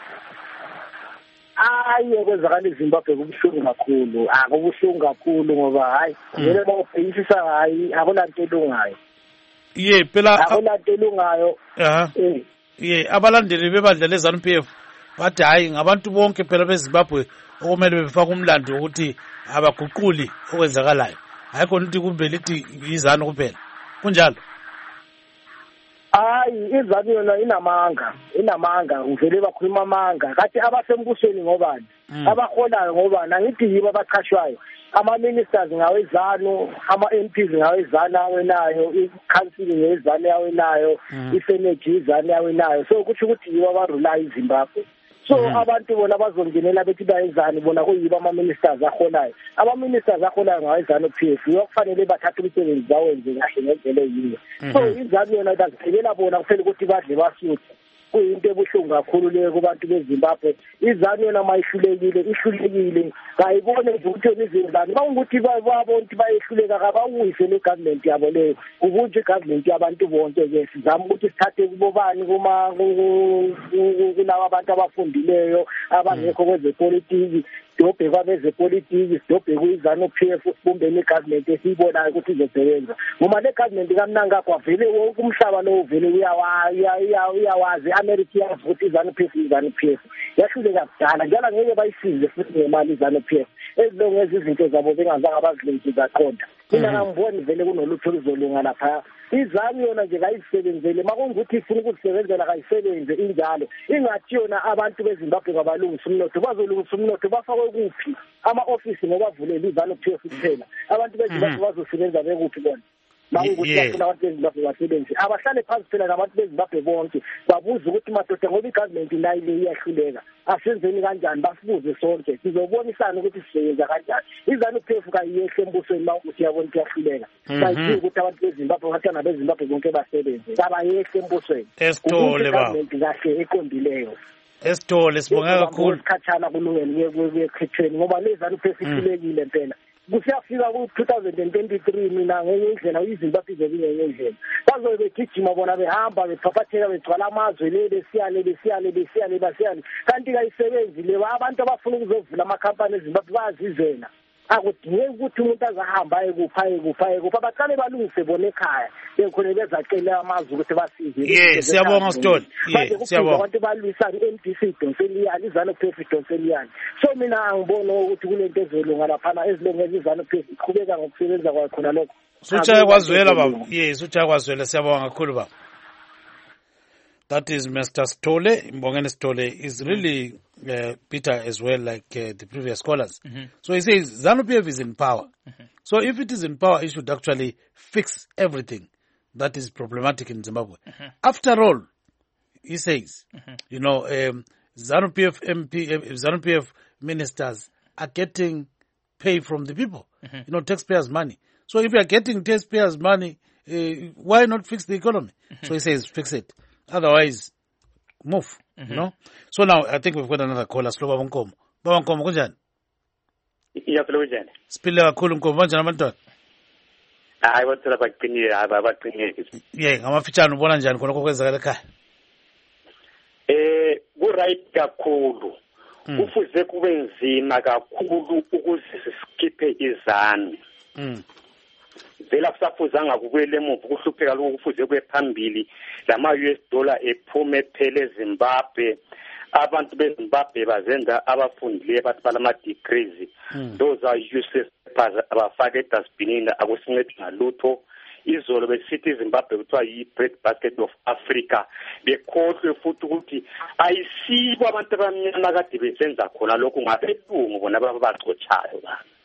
Okwenzakala eZimbabwe kubuhlungu kakhulu. Kubuhlungu kakhulu ngoba hayi, vele bawubhekisisa hayi, akulanto elungayo. Phela akulanto elungayo. Abalandeli bebandla leZANU-PF bathi hayi ngabantu bonke phela beZimbabwe okumele befake umlando ukuthi abaguquli okwenzakalayo. Hayi khona ukuthi kumbe lithi izanu kuphela. Kunjalo? Hayi, izanu yona inamanga, uvele bakhuluma amanga. Kathi abasembusweni ngobani? Abaholayo ngobani? Angithi yibo abaqashwayo. Ama-ministers ngawezanu, ama-MPs ngawezanu awenayo, i-council ngawezanu awenayo, i-senate izanu awenayo. So kuthi yibo abarulayo iZimbabwe. so abantu bona bazongenela bethi bayenzani bona kuyibo ama-ministers aholayo ama-ministers aholayo ngawe-ZANU-PF kufanele bathathe umsebenzi bawenze kahle ngendlela eyiyo so izanu yona bazibhekela bona kuphela ukuthi badle basuthi kuyinto ebuhlungu kakhulu leyo kubantu beZimbabwe izanu yona ihlulekile kayibone nje ukuthi izingane bawukuthi babona ukuthi bayehluleka kabawuyise le government yabo leyo ubunje government yabantu bonke ke sizama ukuthi sithathe kubobani kulabo abantu abafundileyo abangekho kwezepolitiki dobhe kwabezepolitiki sidobhe kuyiZANU-PF sibumbene igovernment esiyibonayo ukuthi izosebenza ngoba le government kamnanga kwavele wonke umhlaba lo uvele uyawazi America yazi ukuthi iZANU-PF yahluleka kudala njalo ngeke bayisize futhi ngemali iZANU-PF ezilongeza izinto zabo bengazange bazilungise zaqonda mina ngangiboni vele kunolutho oluzolunga lapha izanu yona nje kayisebenzele makungukuthi ifuna ukuzisebenzela kayisebenze injalo ingathi yona abantu beZimbabwe ngabalungisa umnotho bazolungisa umnotho bafakwe kuphi ama-ofisi ngoba avulela iZANU-PF kuphela abantu beZimbabwe bazosebenza bekuphi bona makungukuthi bafuna abantu beZimbabwe basebenze abahlale phansi phela nabantu beZimbabwe bonke babuze ukuthi madoda ngoba igovernment nayo le iyahluleka asenzeni kanjani basibuze sonke sizobonisana ukuthi sisebenza kanjani iZANU-PF kayiyehle embusweni mawukuthi yabona ukuthi iyahluleka bayidinga ukuthi abantu beZimbabwe abatana beZimbabwe bonke basebenze kabayehle embusweni esithole government kahle eqondileyo esithole sibonga kakhulu isikhatshana kulungene kuyekhethweni ngoba le ZANU-PF ihlulekile impela kusiyafika ku-2023 mina ngenye indlela iZimbabwe izobe ngenye indlela bazobe begijima bona behamba bephaphatheka begcwala amazwe le besiyale kanti kayisebenzi leyo abantu abafuna ukuzovula amakhampani eZimbabwe bayazizela akudingeki ukuthi umuntu azahamba ayekupha baqale balungise bona ekhaya bekhona bezacela amazwe ukuthi basize siyabonga Sithole siyabonga abantu balwisana i-MDC idonseliyani iZANU-PF idonseliyani so mina angibona ukuthi kunento ezolunga laphana ezilongeza iZANU-PF iqhubeka ngokusebenza kwayo khona lokho suchaya kwazwela baba suchaya kwazwela siyabonga kakhulu baba. That is Mr. Sithole. Mbongeni Sithole is really bitter as well, like the previous scholars. So he says ZANU-PF is in power. So if it is in power, it should actually fix everything that is problematic in Zimbabwe. After all, he says, you know, ZANU-PF ministers are getting pay from the people, you know, taxpayers' money. So if you are getting taxpayers' money, why not fix the economy? So he says, fix it. Otherwise, move, you know. So now I think we've got another caller. Slow Baba Nkomo, kunjani? Iyaphilojani. Siphile kakhulu Nkomo, kanjani abantwana? Hayi bathula baqinile, abaqinile. Ngamafitshane ubona njani khona okwenzakala ekhaya? Ku-right kakhulu. Kufuze kube nzima kakhulu ukuze siskiphe izanu. Vela kusafuzanga kubuyele emuva ukuhlupheka lokho kufuze kube phambili lama-US dollar ephume phela eZimbabwe abantu beZimbabwe bazenza abafundileyo bathi balama-degrees those are useless papers abafake edustbinini akusincedi ngalutho izolo besithi iZimbabwe kuthiwa yi-bread basket of Africa bekhohlwe futhi ukuthi ayisibo abantu abamnyama kade besenza khona lokho ngabelungu bona babacotshayo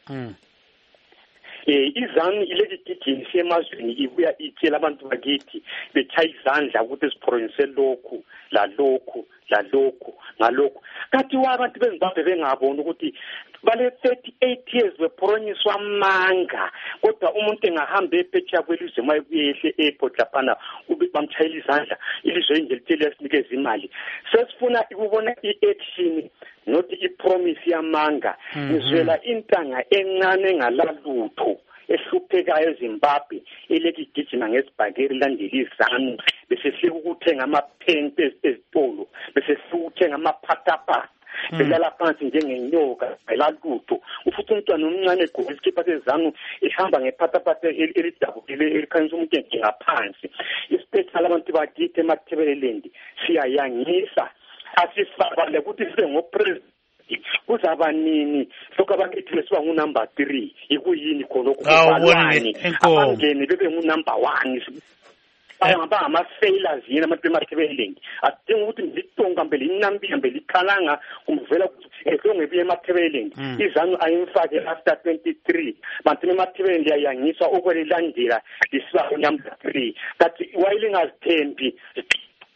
izanu ilegigijini semazweni ibuya itshela abantu bakithi betshaya izandla ukuthi siphronise lokhu ngalokhu kathi abantu beZimbabwe bengabona ukuthi bale 38 years bephroniswa amanga kodwa umuntu engahamba ephetsheya kwelizwe mayebuyehle airport laphana bamtshayela izandla ilizwe ingelithele yasinikeza imali sesifuna ukubona i-action not i-promise yamanga ngizwela intanga encane ngalalutho ehluphekayo eZimbabwe elekigijima ngesibhakeri landela izanu bese sihleka ukuthenga amaphente ezitolo bese sikuthenga amaphathaphatha belala phansi njengenyoka belalutho ufuthi umntwana omncane egqoke isikipha sezanu ehamba ngephathaphatha elidabukile elikhanyisa umuntu ngaphansi ispecial abantu bakithi eMathebeleland siyayangisa asifabale ukuthi sibe ngopresident kuzaba nini lokho abakithi lesiba ngu-number 3 ikuyini khona okubalwani abangene bebe ngu-number 1 bayangaba ama-failures yini abantu beMathebeleland adinga ukuthi ngitonga mbele inambia mbele ikhalanga kumvela ukuthi ngebuye eMathebeleland izanu ayimfake after 23 bantu beMathebeleland yayangiswa okwelilandela lisiba ngu-number 3 that wayilingazithembi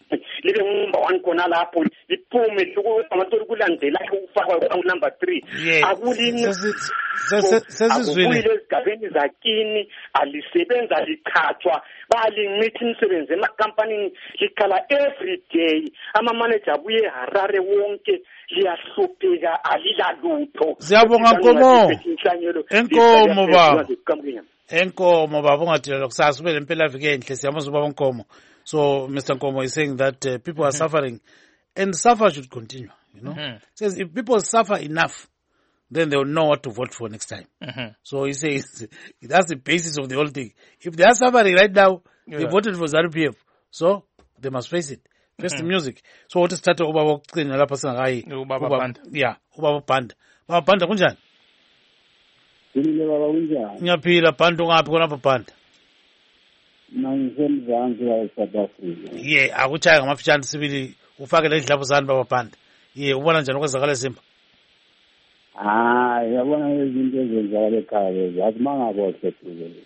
libe number 1 khona lapho liphume amatoli kulandelayo ukufakwa number 3 akulini sesizwile ezigabeni zakini alisebenza lichathwa balingithi imisebenzi emakhampanini likhala every day ama-manager abuye Harare wonke liyahlupheka alilalutho. Siyabonga Nkomo. Enkomo baba. Enkomo baba ungadilala kusasa ube lempela viki enhle siyamazi ubaba Nkomo. So Mr. Nkomo is saying that people are suffering and suffer should continue, you know. Says if people suffer enough then they will know what to vote for next time. So he says that's the basis of the whole thing. If they are suffering right now, they voted for ZANU-PF. So they must face it. Face the music. So what is start ubaba ukucina lapha singakayi ubaba Banda. Yeah, ubaba Banda. Baba Banda kunjani? Yini baba kunjani? Ngiyaphila Banda ungaphi khona lapha Banda? Nangisemzansi wa South Africa. Yeah, akuchaya ngamafitshane sibili ufake ledlapho zani baba Banda. Yeah, ubona njani okwenzakala eZimba? Yabona izinto ezenzakala ekhaya lezi azimangabohle Duke.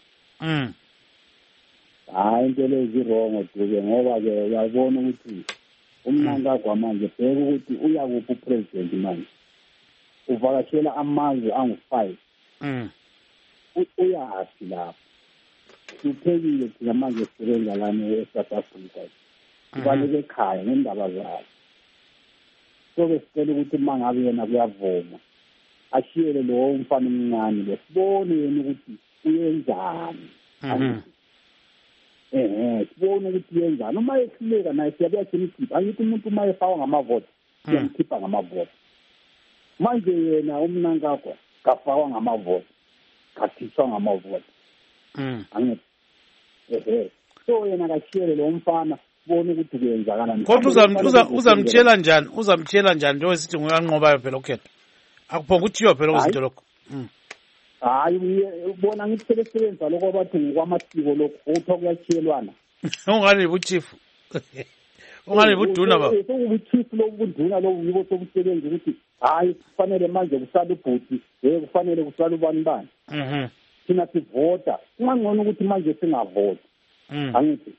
Into lezi wrong Duke ngoba ke uyabona ukuthi umNangagwa manje bheka ukuthi uyakuphi upresident manje. Uvakashela amazwe angu-5. Uyaphi lapho? Uphekile thina manje sisebenza lana eSouth Africa. Kubaleke ekhaya ngendaba zayo. So-ke sicela ukuthi uma ngabe yena kuyavuma ashiyele lowo mfana omncane lo sibone yena ukuthi uyenzani. Sibone ukuthi uyenzani. Uma ehluleka naye siyabuya simkhipha. Angithi umuntu uma efakwa ngamavoti siyamkhipha ngamavoti. Manje yena umNangagwa kafakwa ngamavoti kathishwa ngamavoti. Angithi so yena kashiyele lo mfana sibone ukuthi kuyenzakalani. Kodwa uzamtshela njani? Uzamtshela njani njengoba sithi nguyanqobayo phela ukhetho? Akuphonga uthiwa phela izinto lokho. Hayi ubona ngithi sebenza lokho abathi ngokwamasiko lokho utho kuyachiyelwana. Ungani buchief. Ungani buduna baba. Ubuchief lobuduna lobu yibo sokusebenza ukuthi hayi kufanele manje kusala ubhuti, kufanele kusala ubani. Thina sivota. Kungangcono ukuthi manje singavoti. Angithi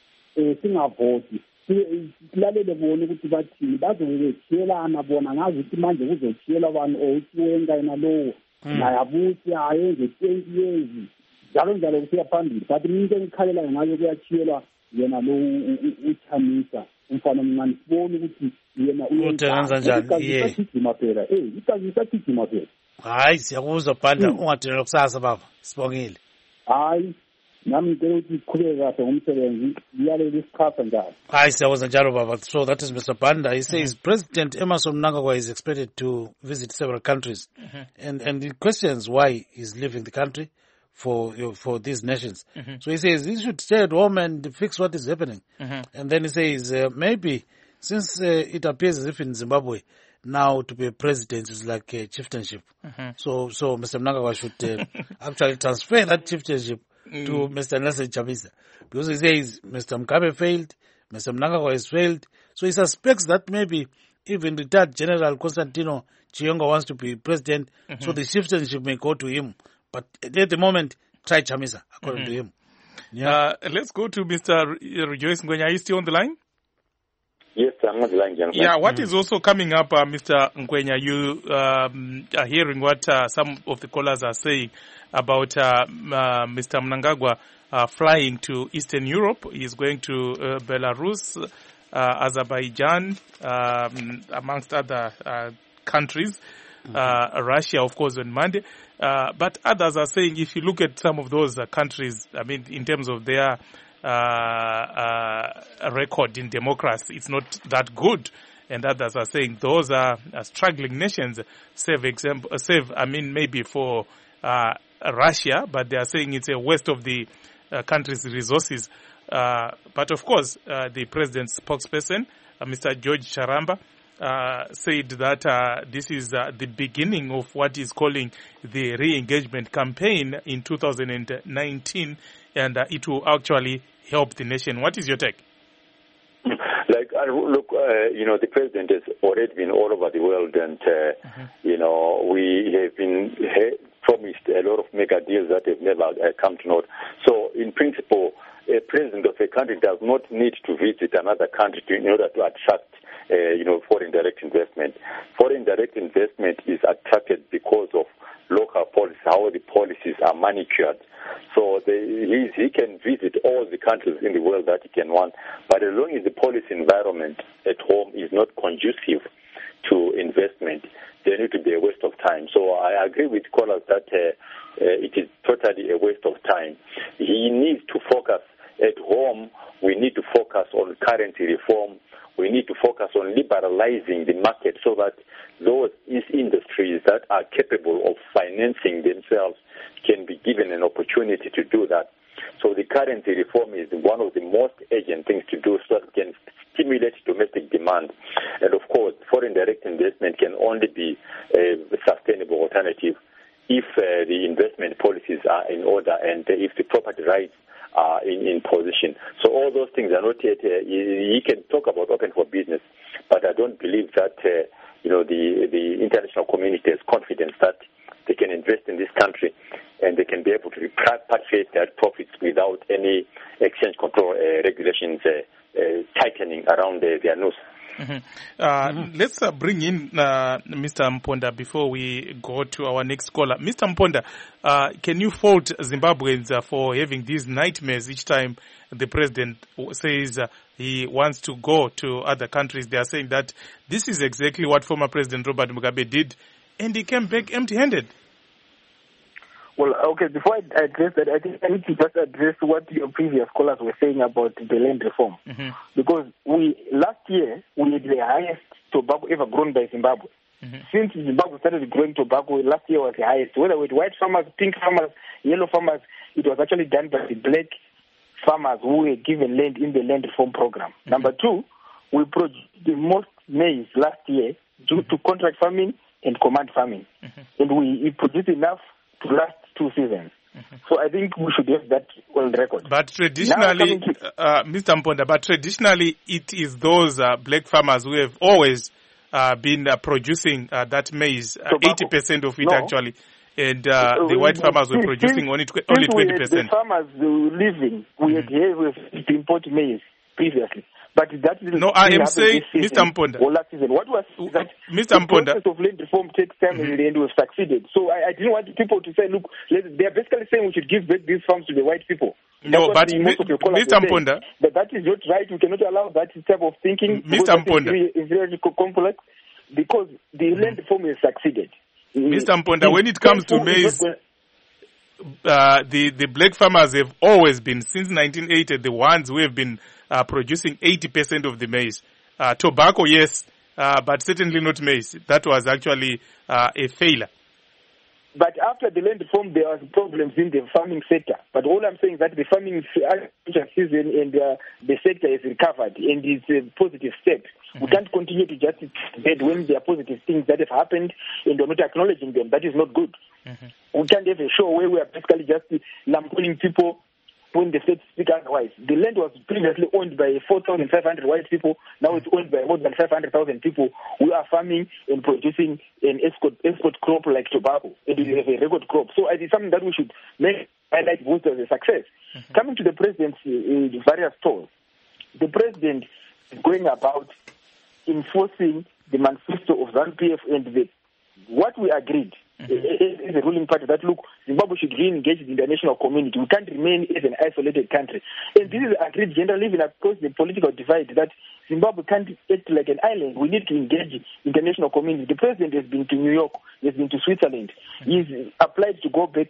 singavoti. Silalele bona ukuthi bathini bazobechiyelana bona ngazi ukuthi manje kuzochiyela abantu oyiwenga yena lowo nayabuthi ayenze 20 years njalo kusiya phambili but into engikhalela ngayo kuyachiyelwa yena lo uChamisa umfana omncane sibone ukuthi yena uyenza njani igijima phela igijima phela. Hayi siyakuzwa Banda ungadinela kusasa baba sibongile. Hayi nami ngicela ukuthi siqhubeke kahle ngomsebenzi iyaleli isikhafa njalo. Hayi siyakuzwa njalo baba. So that is Mr. Banda. He says President Emmerson Mnangagwa is expected to visit several countries and he questions why he's leaving the country for these nations. So he says he should stay at home and fix what is happening. And then he says maybe since it appears as if in Zimbabwe now to be a president is like a chieftainship. So Mr. Mnangagwa should actually transfer that chieftainship to Mr. Nelson Chamisa. Because he says Mr. Mugabe failed, Mr. Mnangagwa has failed. So he suspects that maybe even retired General Constantino Chiyonga wants to be president, so the chieftainship may go to him. But at the moment, try Chamisa, according to him. Yeah. Let's go to Mr. Rejoice Ngwenya. Are you still on the line? Yes, I'm on the line, gentlemen. Yeah, what is also coming up, Mr. Ngwenya, you are hearing what some of the callers are saying about Mr. Mnangagwa flying to Eastern Europe. He's going to Belarus, Azerbaijan, amongst other countries, Russia, of course, on Monday. But others are saying if you look at some of those countries, I mean, in terms of their record in democracy, it's not that good. And others are saying those are struggling nations, maybe for Russia, but they are saying it's a waste of the country's resources. But of course, the president's spokesperson, Mr. George Charamba, said that this is the beginning of what he's calling the re-engagement campaign in 2019, and it will actually help the nation. What is your take? Look, the president has already been all over the world, and we have been promised a lot of mega deals that have never come to naught. So, in principle, a president of a country does not need to visit another country in order to attract foreign direct investment. Foreign direct investment is attracted because of local policies, how the policies are manicured. So he can visit all the countries in the world that he can want, but as long as the policy environment at home is not conducive to investment, there need to be a waste of time. So I agree with callers that it is totally a waste of time. He needs to focus at home. We need to focus on currency reform. We need to focus on liberalizing the market so that those industries that are capable of financing themselves can be given an opportunity to do that. So the currency reform is one of the most urgent things to do so that we can stimulate domestic demand. And of course, foreign direct investment can only be a sustainable alternative if the investment policies are in order and if the property rights are in position. So all those things are not yet, you can talk about open for business, but I don't believe that, the international community has confidence that they can invest in this country and they can be able to repatriate their profits without any exchange control regulations tightening around their nose. Mm-hmm. Let's bring in Mr. Mponda before we go to our next caller. Mr. Mponda, can you fault Zimbabweans for having these nightmares each time the president says he wants to go to other countries? They are saying that this is exactly what former President Robert Mugabe did, and he came back empty-handed. Well, okay, before I address that, I think I need to just address what your previous callers were saying about the land reform. Mm-hmm. Because last year, we had the highest tobacco ever grown by Zimbabwe. Mm-hmm. Since Zimbabwe started growing tobacco, last year was the highest. Whether with white farmers, pink farmers, yellow farmers, it was actually done by the black farmers who were given land in the land reform program. Mm-hmm. Number two, we produced the most maize last year due to contract farming and command farming. Mm-hmm. And we produced enough to last 2 seasons. Mm-hmm. So I think we should have that on record. But traditionally, Mr. Mponda, it is those black farmers who have always been producing that maize, 80% of it actually, and the white farmers were producing only 20%. The farmers living, we had to import maize previously. But that is I am saying, Mr. Mponda. Or last season. What was that? Mr. Mponda. The process of land reform takes time and we've succeeded. So I didn't want people to say, look, they are basically saying we should give back these farms to the white people. No, but Mr. Mponda. But that is not right. We cannot allow that type of thinking. Mr. Mponda. It's very complex because the land reform has succeeded. Mr. Mponda, when it comes to maize, the black farmers have always been, since 1980, the ones who have been producing 80% of the maize. Tobacco, yes, but certainly not maize. That was actually a failure. But after the land reform, there was problems in the farming sector. But all I'm saying is that the farming season and the sector is recovered and it's a positive step. Mm-hmm. We can't continue to just debate when there are positive things that have happened and we're not acknowledging them. That is not good. Mm-hmm. We can't have a show where we are basically just lampooning people when the state speak otherwise. The land was previously owned by 4,500 white people. Now it's owned by more than 500,000 people who are farming and producing an export crop like tobacco. And it is a record crop. So it is something that we should highlight both as a success. Mm-hmm. Coming to the president's various talks, the president is going about enforcing the manifesto of ZANU-PF and what we agreed. Is a ruling party that, look, Zimbabwe should re-engage the international community. We can't remain as an isolated country. And this is agreed generally even across the political divide that Zimbabwe can't act like an island. We need to engage international community. The president has been to New York. He has been to Switzerland. He's applied to go back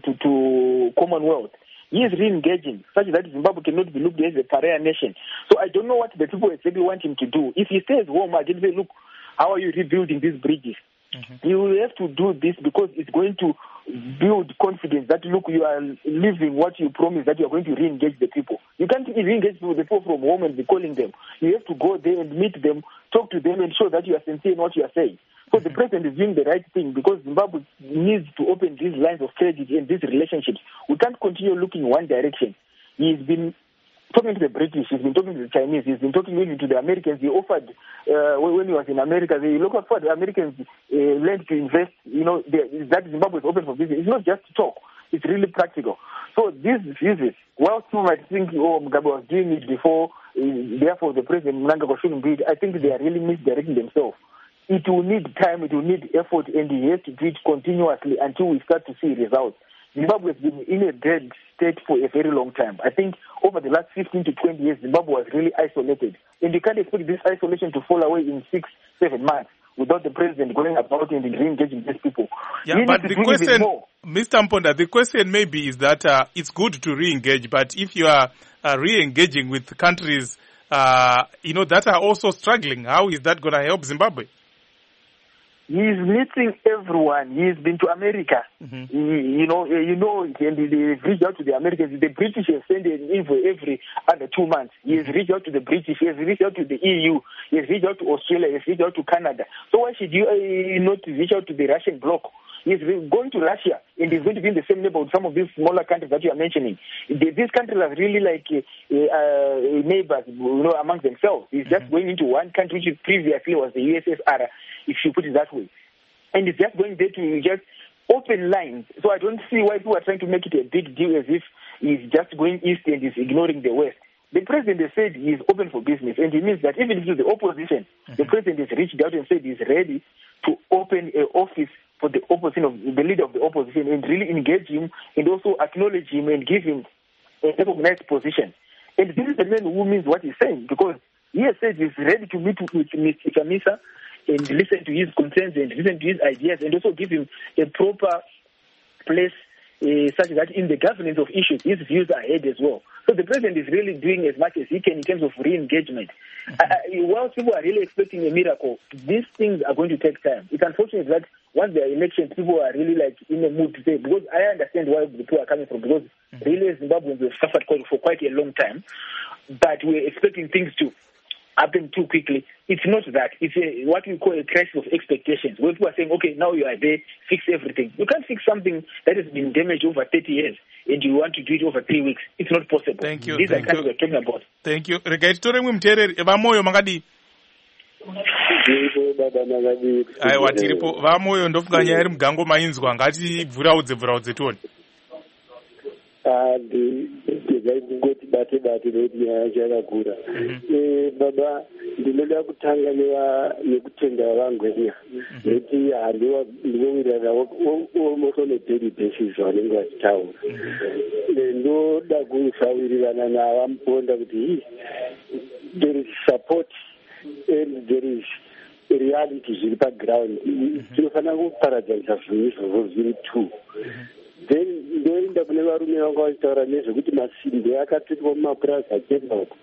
to Commonwealth. He is re-engaging such that Zimbabwe cannot be looked at as a pariah nation. So I don't know what the people exactly want him to do. If he stays home, I can say, look, how are you rebuilding these bridges? Mm-hmm. You will have to do this because it's going to build confidence that, look, you are living what you promised, that you are going to re-engage the people. You can't re-engage the people from home and be calling them. You have to go there and meet them, talk to them, and show that you are sincere in what you are saying. So the president is doing the right thing because Zimbabwe needs to open these lines of credit and these relationships. We can't continue looking one direction. He's been talking to the British, he's been talking to the Chinese, he's been talking even to the Americans. He offered, when he was in America, they look for the Americans land to invest, that Zimbabwe is open for business. It's not just talk. it's really practical. So these visits, while some might think, oh, Mugabe was doing it before, therefore the President Mnangagwa shouldn't do it, I think they are really misdirecting themselves. It will need time, it will need effort, and he has to do it continuously until we start to see results. Zimbabwe has been in a dead state for a very long time. I think over the last 15 to 20 years, Zimbabwe was really isolated. And you can't expect this isolation to fall away in 6-7 months without the president going about and re-engaging these people. Yeah, but the question, Mr. Mponda, the question maybe is that it's good to re-engage, but if you are re-engaging with countries, that are also struggling, how is that going to help Zimbabwe? He's meeting everyone. He's been to America. Mm-hmm. And they reached out to the Americans. The British have sent an envoy every other 2 months. He has reached out to the British. He has reached out to the EU. He has reached out to Australia. He has reached out to Canada. So why should you not reach out to the Russian bloc? He's going to Russia, and he's going to be in the same neighborhood with some of these smaller countries that you are mentioning. These countries are really like neighbors, among themselves. He's just going into one country, which previously was the USSR, if you put it that way. And he's just going there to just open lines. So I don't see why people are trying to make it a big deal as if he's just going east and he's ignoring the west. The president has said he's open for business, and it means that even if it's the opposition, the president has reached out and said he's ready to open an office for the opposition, of the leader of the opposition, and really engage him and also acknowledge him and give him a recognized position. And this is the man who means what he's saying, because he has said he's ready to meet with Mr. Chamisa and listen to his concerns and listen to his ideas, and also give him a proper place such that in the governance of issues, his views are heard as well. So the president is really doing as much as he can in terms of re-engagement. While people are really expecting a miracle, these things are going to take time. It's unfortunate that once there are elections, people are really like in a mood to say, because I understand where the people are coming from, because really Zimbabweans have suffered for quite a long time, but we're expecting things to happen too quickly. It's not that. It's what we call a crisis of expectations, where people are saying, okay, now you are there, fix everything. You can't fix something that has been damaged over 30 years and you want to do it over 3 weeks. It's not possible. Thank you. These are countries we're talking about. Thank you. Regaitore mtereri vamoyo makadi. Aiwa tiripo vamoyo ndofunga nyaya iri mugango mainzwa ngati bvuraudze toni. Kungoti bate nekuti nyaya chakakura. Baba ndinoda kutanga nekutenda vangwenya nekuti handinowira navo almost on a daily basis vanenge vachitaura. Ndoda kusawirirana nava Muponda kuti there is support and there is reality zviri paground. Tinofanira kuparadzanisa zvinhu izvozvo zviri two. Then ndoenda kune varume vanga vachitaura nezvekuti masimbi akatsvetwa mumapurazi achienda uko.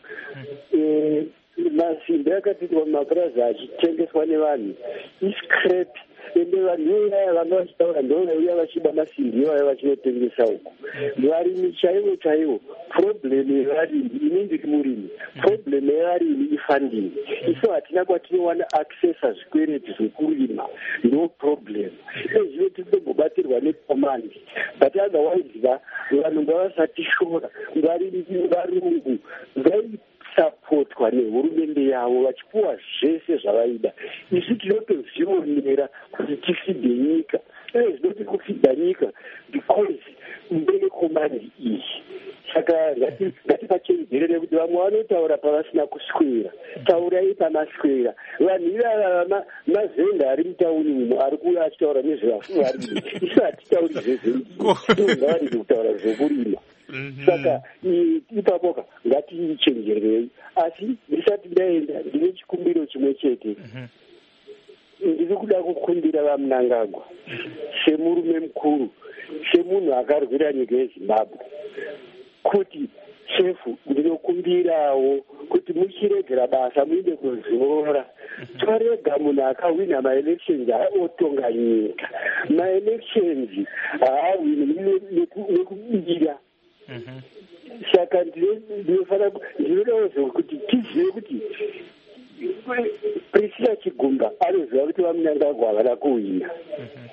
Masimbi akatsvetwa mumapurazi achitengeswa nevanhu iscrap, ende vanhu ivaya vanga vachitaura ndovauya vachiba masimbi ivaya vachinotengesa uko. Varimi chaivo problem yevarimi, ini ndiri murimi, problem yevarimi ifunding. Isu hatina kwatinowana access azvikwereti zvekurima, no problem. Ezvino tinotombobatirwa necommand, but otherwise vanhu ngavasati shora, varungu vaisapotwa nehurumende yavo vachipuwa zvese zvavaida. Isu tinotozvionera kuti tifidhe nyika. Zvinoti kufidha nyika because mbele komandi iyi. Saka ngatipachenjerere kuti vamwe vanotaura pavasina kuswera. Taurai pamaswera. Vanhu ivava mazenda ari mutauni umo ari kuuya achitaura nezvevafu varimi. Isu hatitauri zvezvengavariri kutaura zvokurima. Saka ipapoka ngatichenjererei. Asi ndisati ndaenda ndine chikumbiro chimwe chete. Ndiri kuda kukumbira vaMnangagwa semurume mukuru, semunhu akarwira nyika yeZimbabwe, kuti shefu ndinokumbirawo kuti muchiregera basa muinde kuzorora. Torega munhu akawina maelections otonga nyika. Maelections haawini nekubira. Saka ndinodawo kuti tizive kuti Priscilla Chigumba anoziva kuti vaMnangagwa havana kuwina.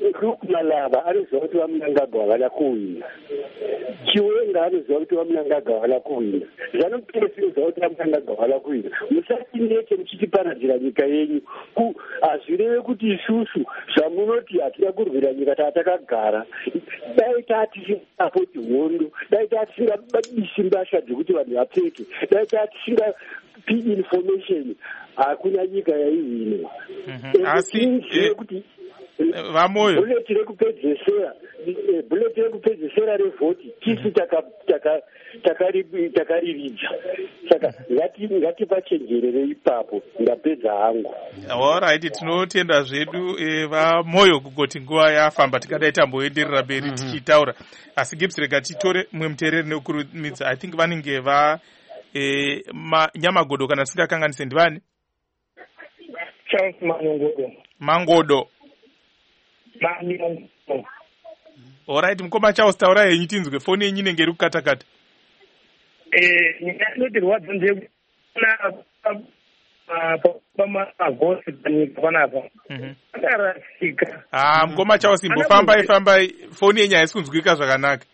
Malaba anoziva kuti vamunangagwa havana kuwina. Chiwenga anoziva kuti vamunangagwa havana kuwina. ZANU-PF inoziva kuti vamunangagwa havana kuwina. Musati nete muchitiparadzira nyika yenyu. Hazvireve kuti isusu zvamunoti hatina kurwira nyika tatakagara. Dai tatisingapoti hondo, dai tatisingabadisi mbasha dzekuti vanhu vapfeke, dai tatisingapi information, hakuna nyika yaiwina. Asi vamoyo buleti rekupedzesera revhoti tisu takariridza. Saka ngatipachenjerere ipapo, ndapedza hangu. Alright, tinotenda zvedu vamoyo kugoti nguva yafamba tikadai tamboenderera mberi tichitaura. Asi Gibbs rega titore mumwe muteereri nekukurumidza. I think vanenge Nyamagodo kana tisingakanganise ndivani? Charles Mangodo. Alright, mukoma Charles taura henyu tinzwe, foni yenyu inenge iri kukatakata. Ndinotirwadza ndekuona pamagosi panyika panapa akarasika. Mukoma Charles imbofambai, foni yenyu haisi kunzwika zvakanaka.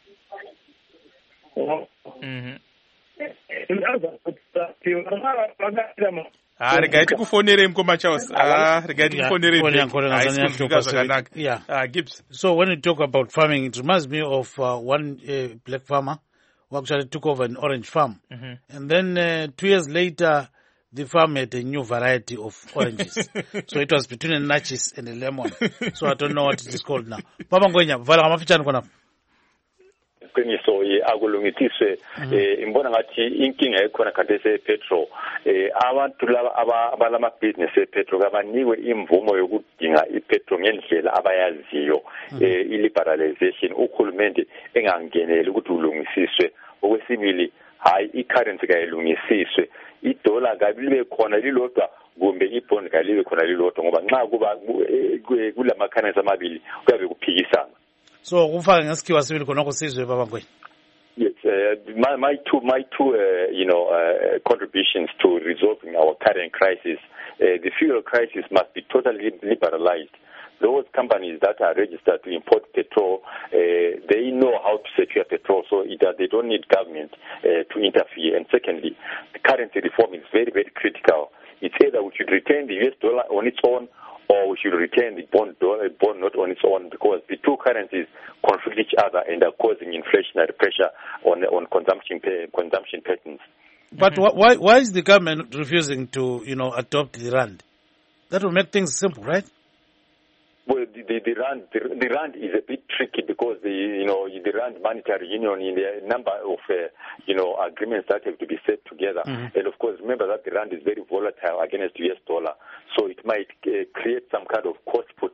Regai tikufonere mukoma Charles. Regai tikufonere haisi kunzwika zvakanaka. Gibbs. So when you talk about farming, it reminds me of one black farmer who actually took over an orange farm. And then 2 years later, the farm had a new variety of oranges. So it was between a nachis and a lemon. So I don't know what it is called now. Baba Ngwenya, vala kamafichani kona. Qiniso akulungisiswe imbona ngathi inkinga ekhona khathesi petrol abantu laba abalama business petrol abanikwe imvumo yokudinga ipetrol ngendlela abayaziyo iliberalization uhulumende engangeneli ukuthi ulungisiswe. Okwesibili hayi icurrency kayilungisiswe, idola kabibe khona lilodwa kumbe ibond kalibe khona lilodwa ngoba nxa kuba kulama currency amabili kuyabe kuphikisana. So kufaka ngesikhiwa sibili khona kusizwe baba Ngwenya. Yes, my two contributions to resolving our current crisis. The fuel crisis must be totally liberalized. Those companies that are registered to import petrol, they know how to secure petrol, so they don't need government to interfere. And secondly, the currency reform is very, very critical. It's either we should retain the US dollar on its own, or we should retain the bond not on its own, because the two currencies conflict each other and are causing inflationary pressure on consumption patterns. But why is the government refusing to adopt the rand? That will make things simple, right? Well, the rand is a bit tricky because the rand monetary union in the number of agreements that have to be set together, and of course remember that the rand is very volatile against the US dollar, so it might create some kind of cost push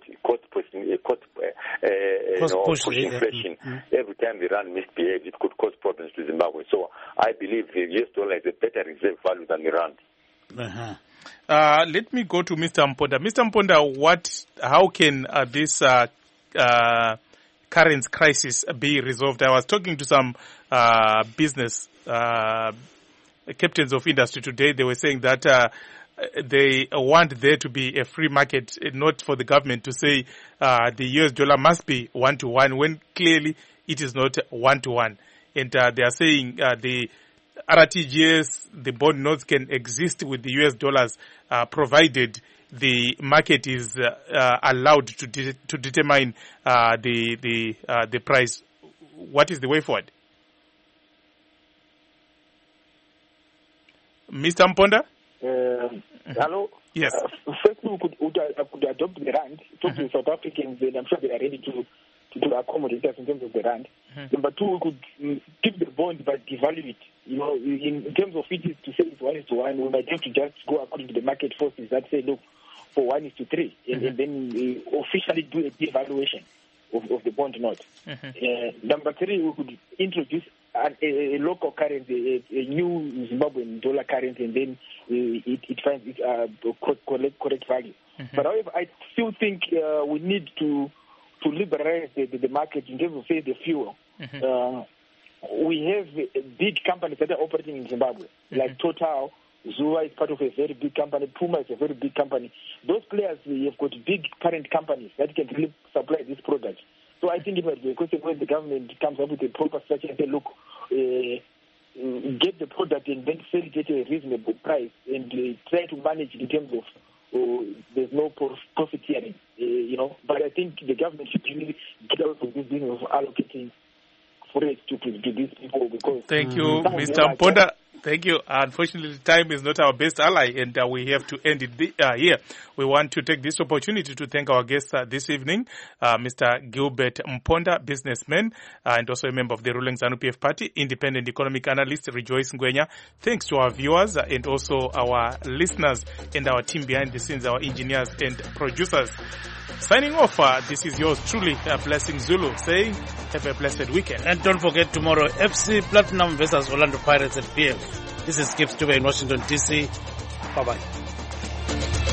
inflation. Every time the rand misbehaves, it could cause problems to Zimbabwe. So I believe the US dollar is a better reserve value than the rand. Let me go to Mr. Mponda. Mr. Mponda, how can this current crisis be resolved? I was talking to some business captains of industry today. They were saying that they want there to be a free market, not for the government to say the US dollar must be 1-to-1 when clearly it is not 1-to-1. And they are saying the RTGS, the bond notes can exist with the US dollars, provided the market is allowed to determine the price. What is the way forward? Mr. Mponda? Hello? Yes. First, we could adopt the rand, talk to the South Africans, and I'm sure they are ready to accommodate us in terms of the rand. Number two, we could keep the bond but devalue it. In terms of it is to say it's 1:1, we might have to just go according to the market forces that say, look, for 1:3, and then officially do a devaluation of the bond note. Number three, we could introduce a local currency, a new Zimbabwean dollar currency, and then it finds its correct value. But however, I still think we need to liberalize the market in terms of, say, the fuel. We have big companies that are operating in Zimbabwe, like Total, Zua is part of a very big company. Puma is a very big company. Those players have got big parent companies that can really supply this product. So I think it might be a question when the government comes up with a proper structure and say, look, get the product and then sell it at a reasonable price and try to manage it in terms of there's no profit sharing, But I think the government should really get out of this business of allocating forex to these people because... Thank you, Mr. Mponda. Thank you. Unfortunately, time is not our best ally, and we have to end it here. We want to take this opportunity to thank our guest this evening, Mr. Gilbert Mponda, businessman, and also a member of the ruling ZANU-PF party, independent economic analyst, Rejoice Ngwenya. Thanks to our viewers and also our listeners and our team behind the scenes, our engineers and producers. Signing off, this is yours truly, Blessing Zulu, saying have a blessed weekend. And don't forget tomorrow, FC Platinum versus Orlando Pirates at PF. This is Skip Stuber in Washington, D.C. Bye-bye.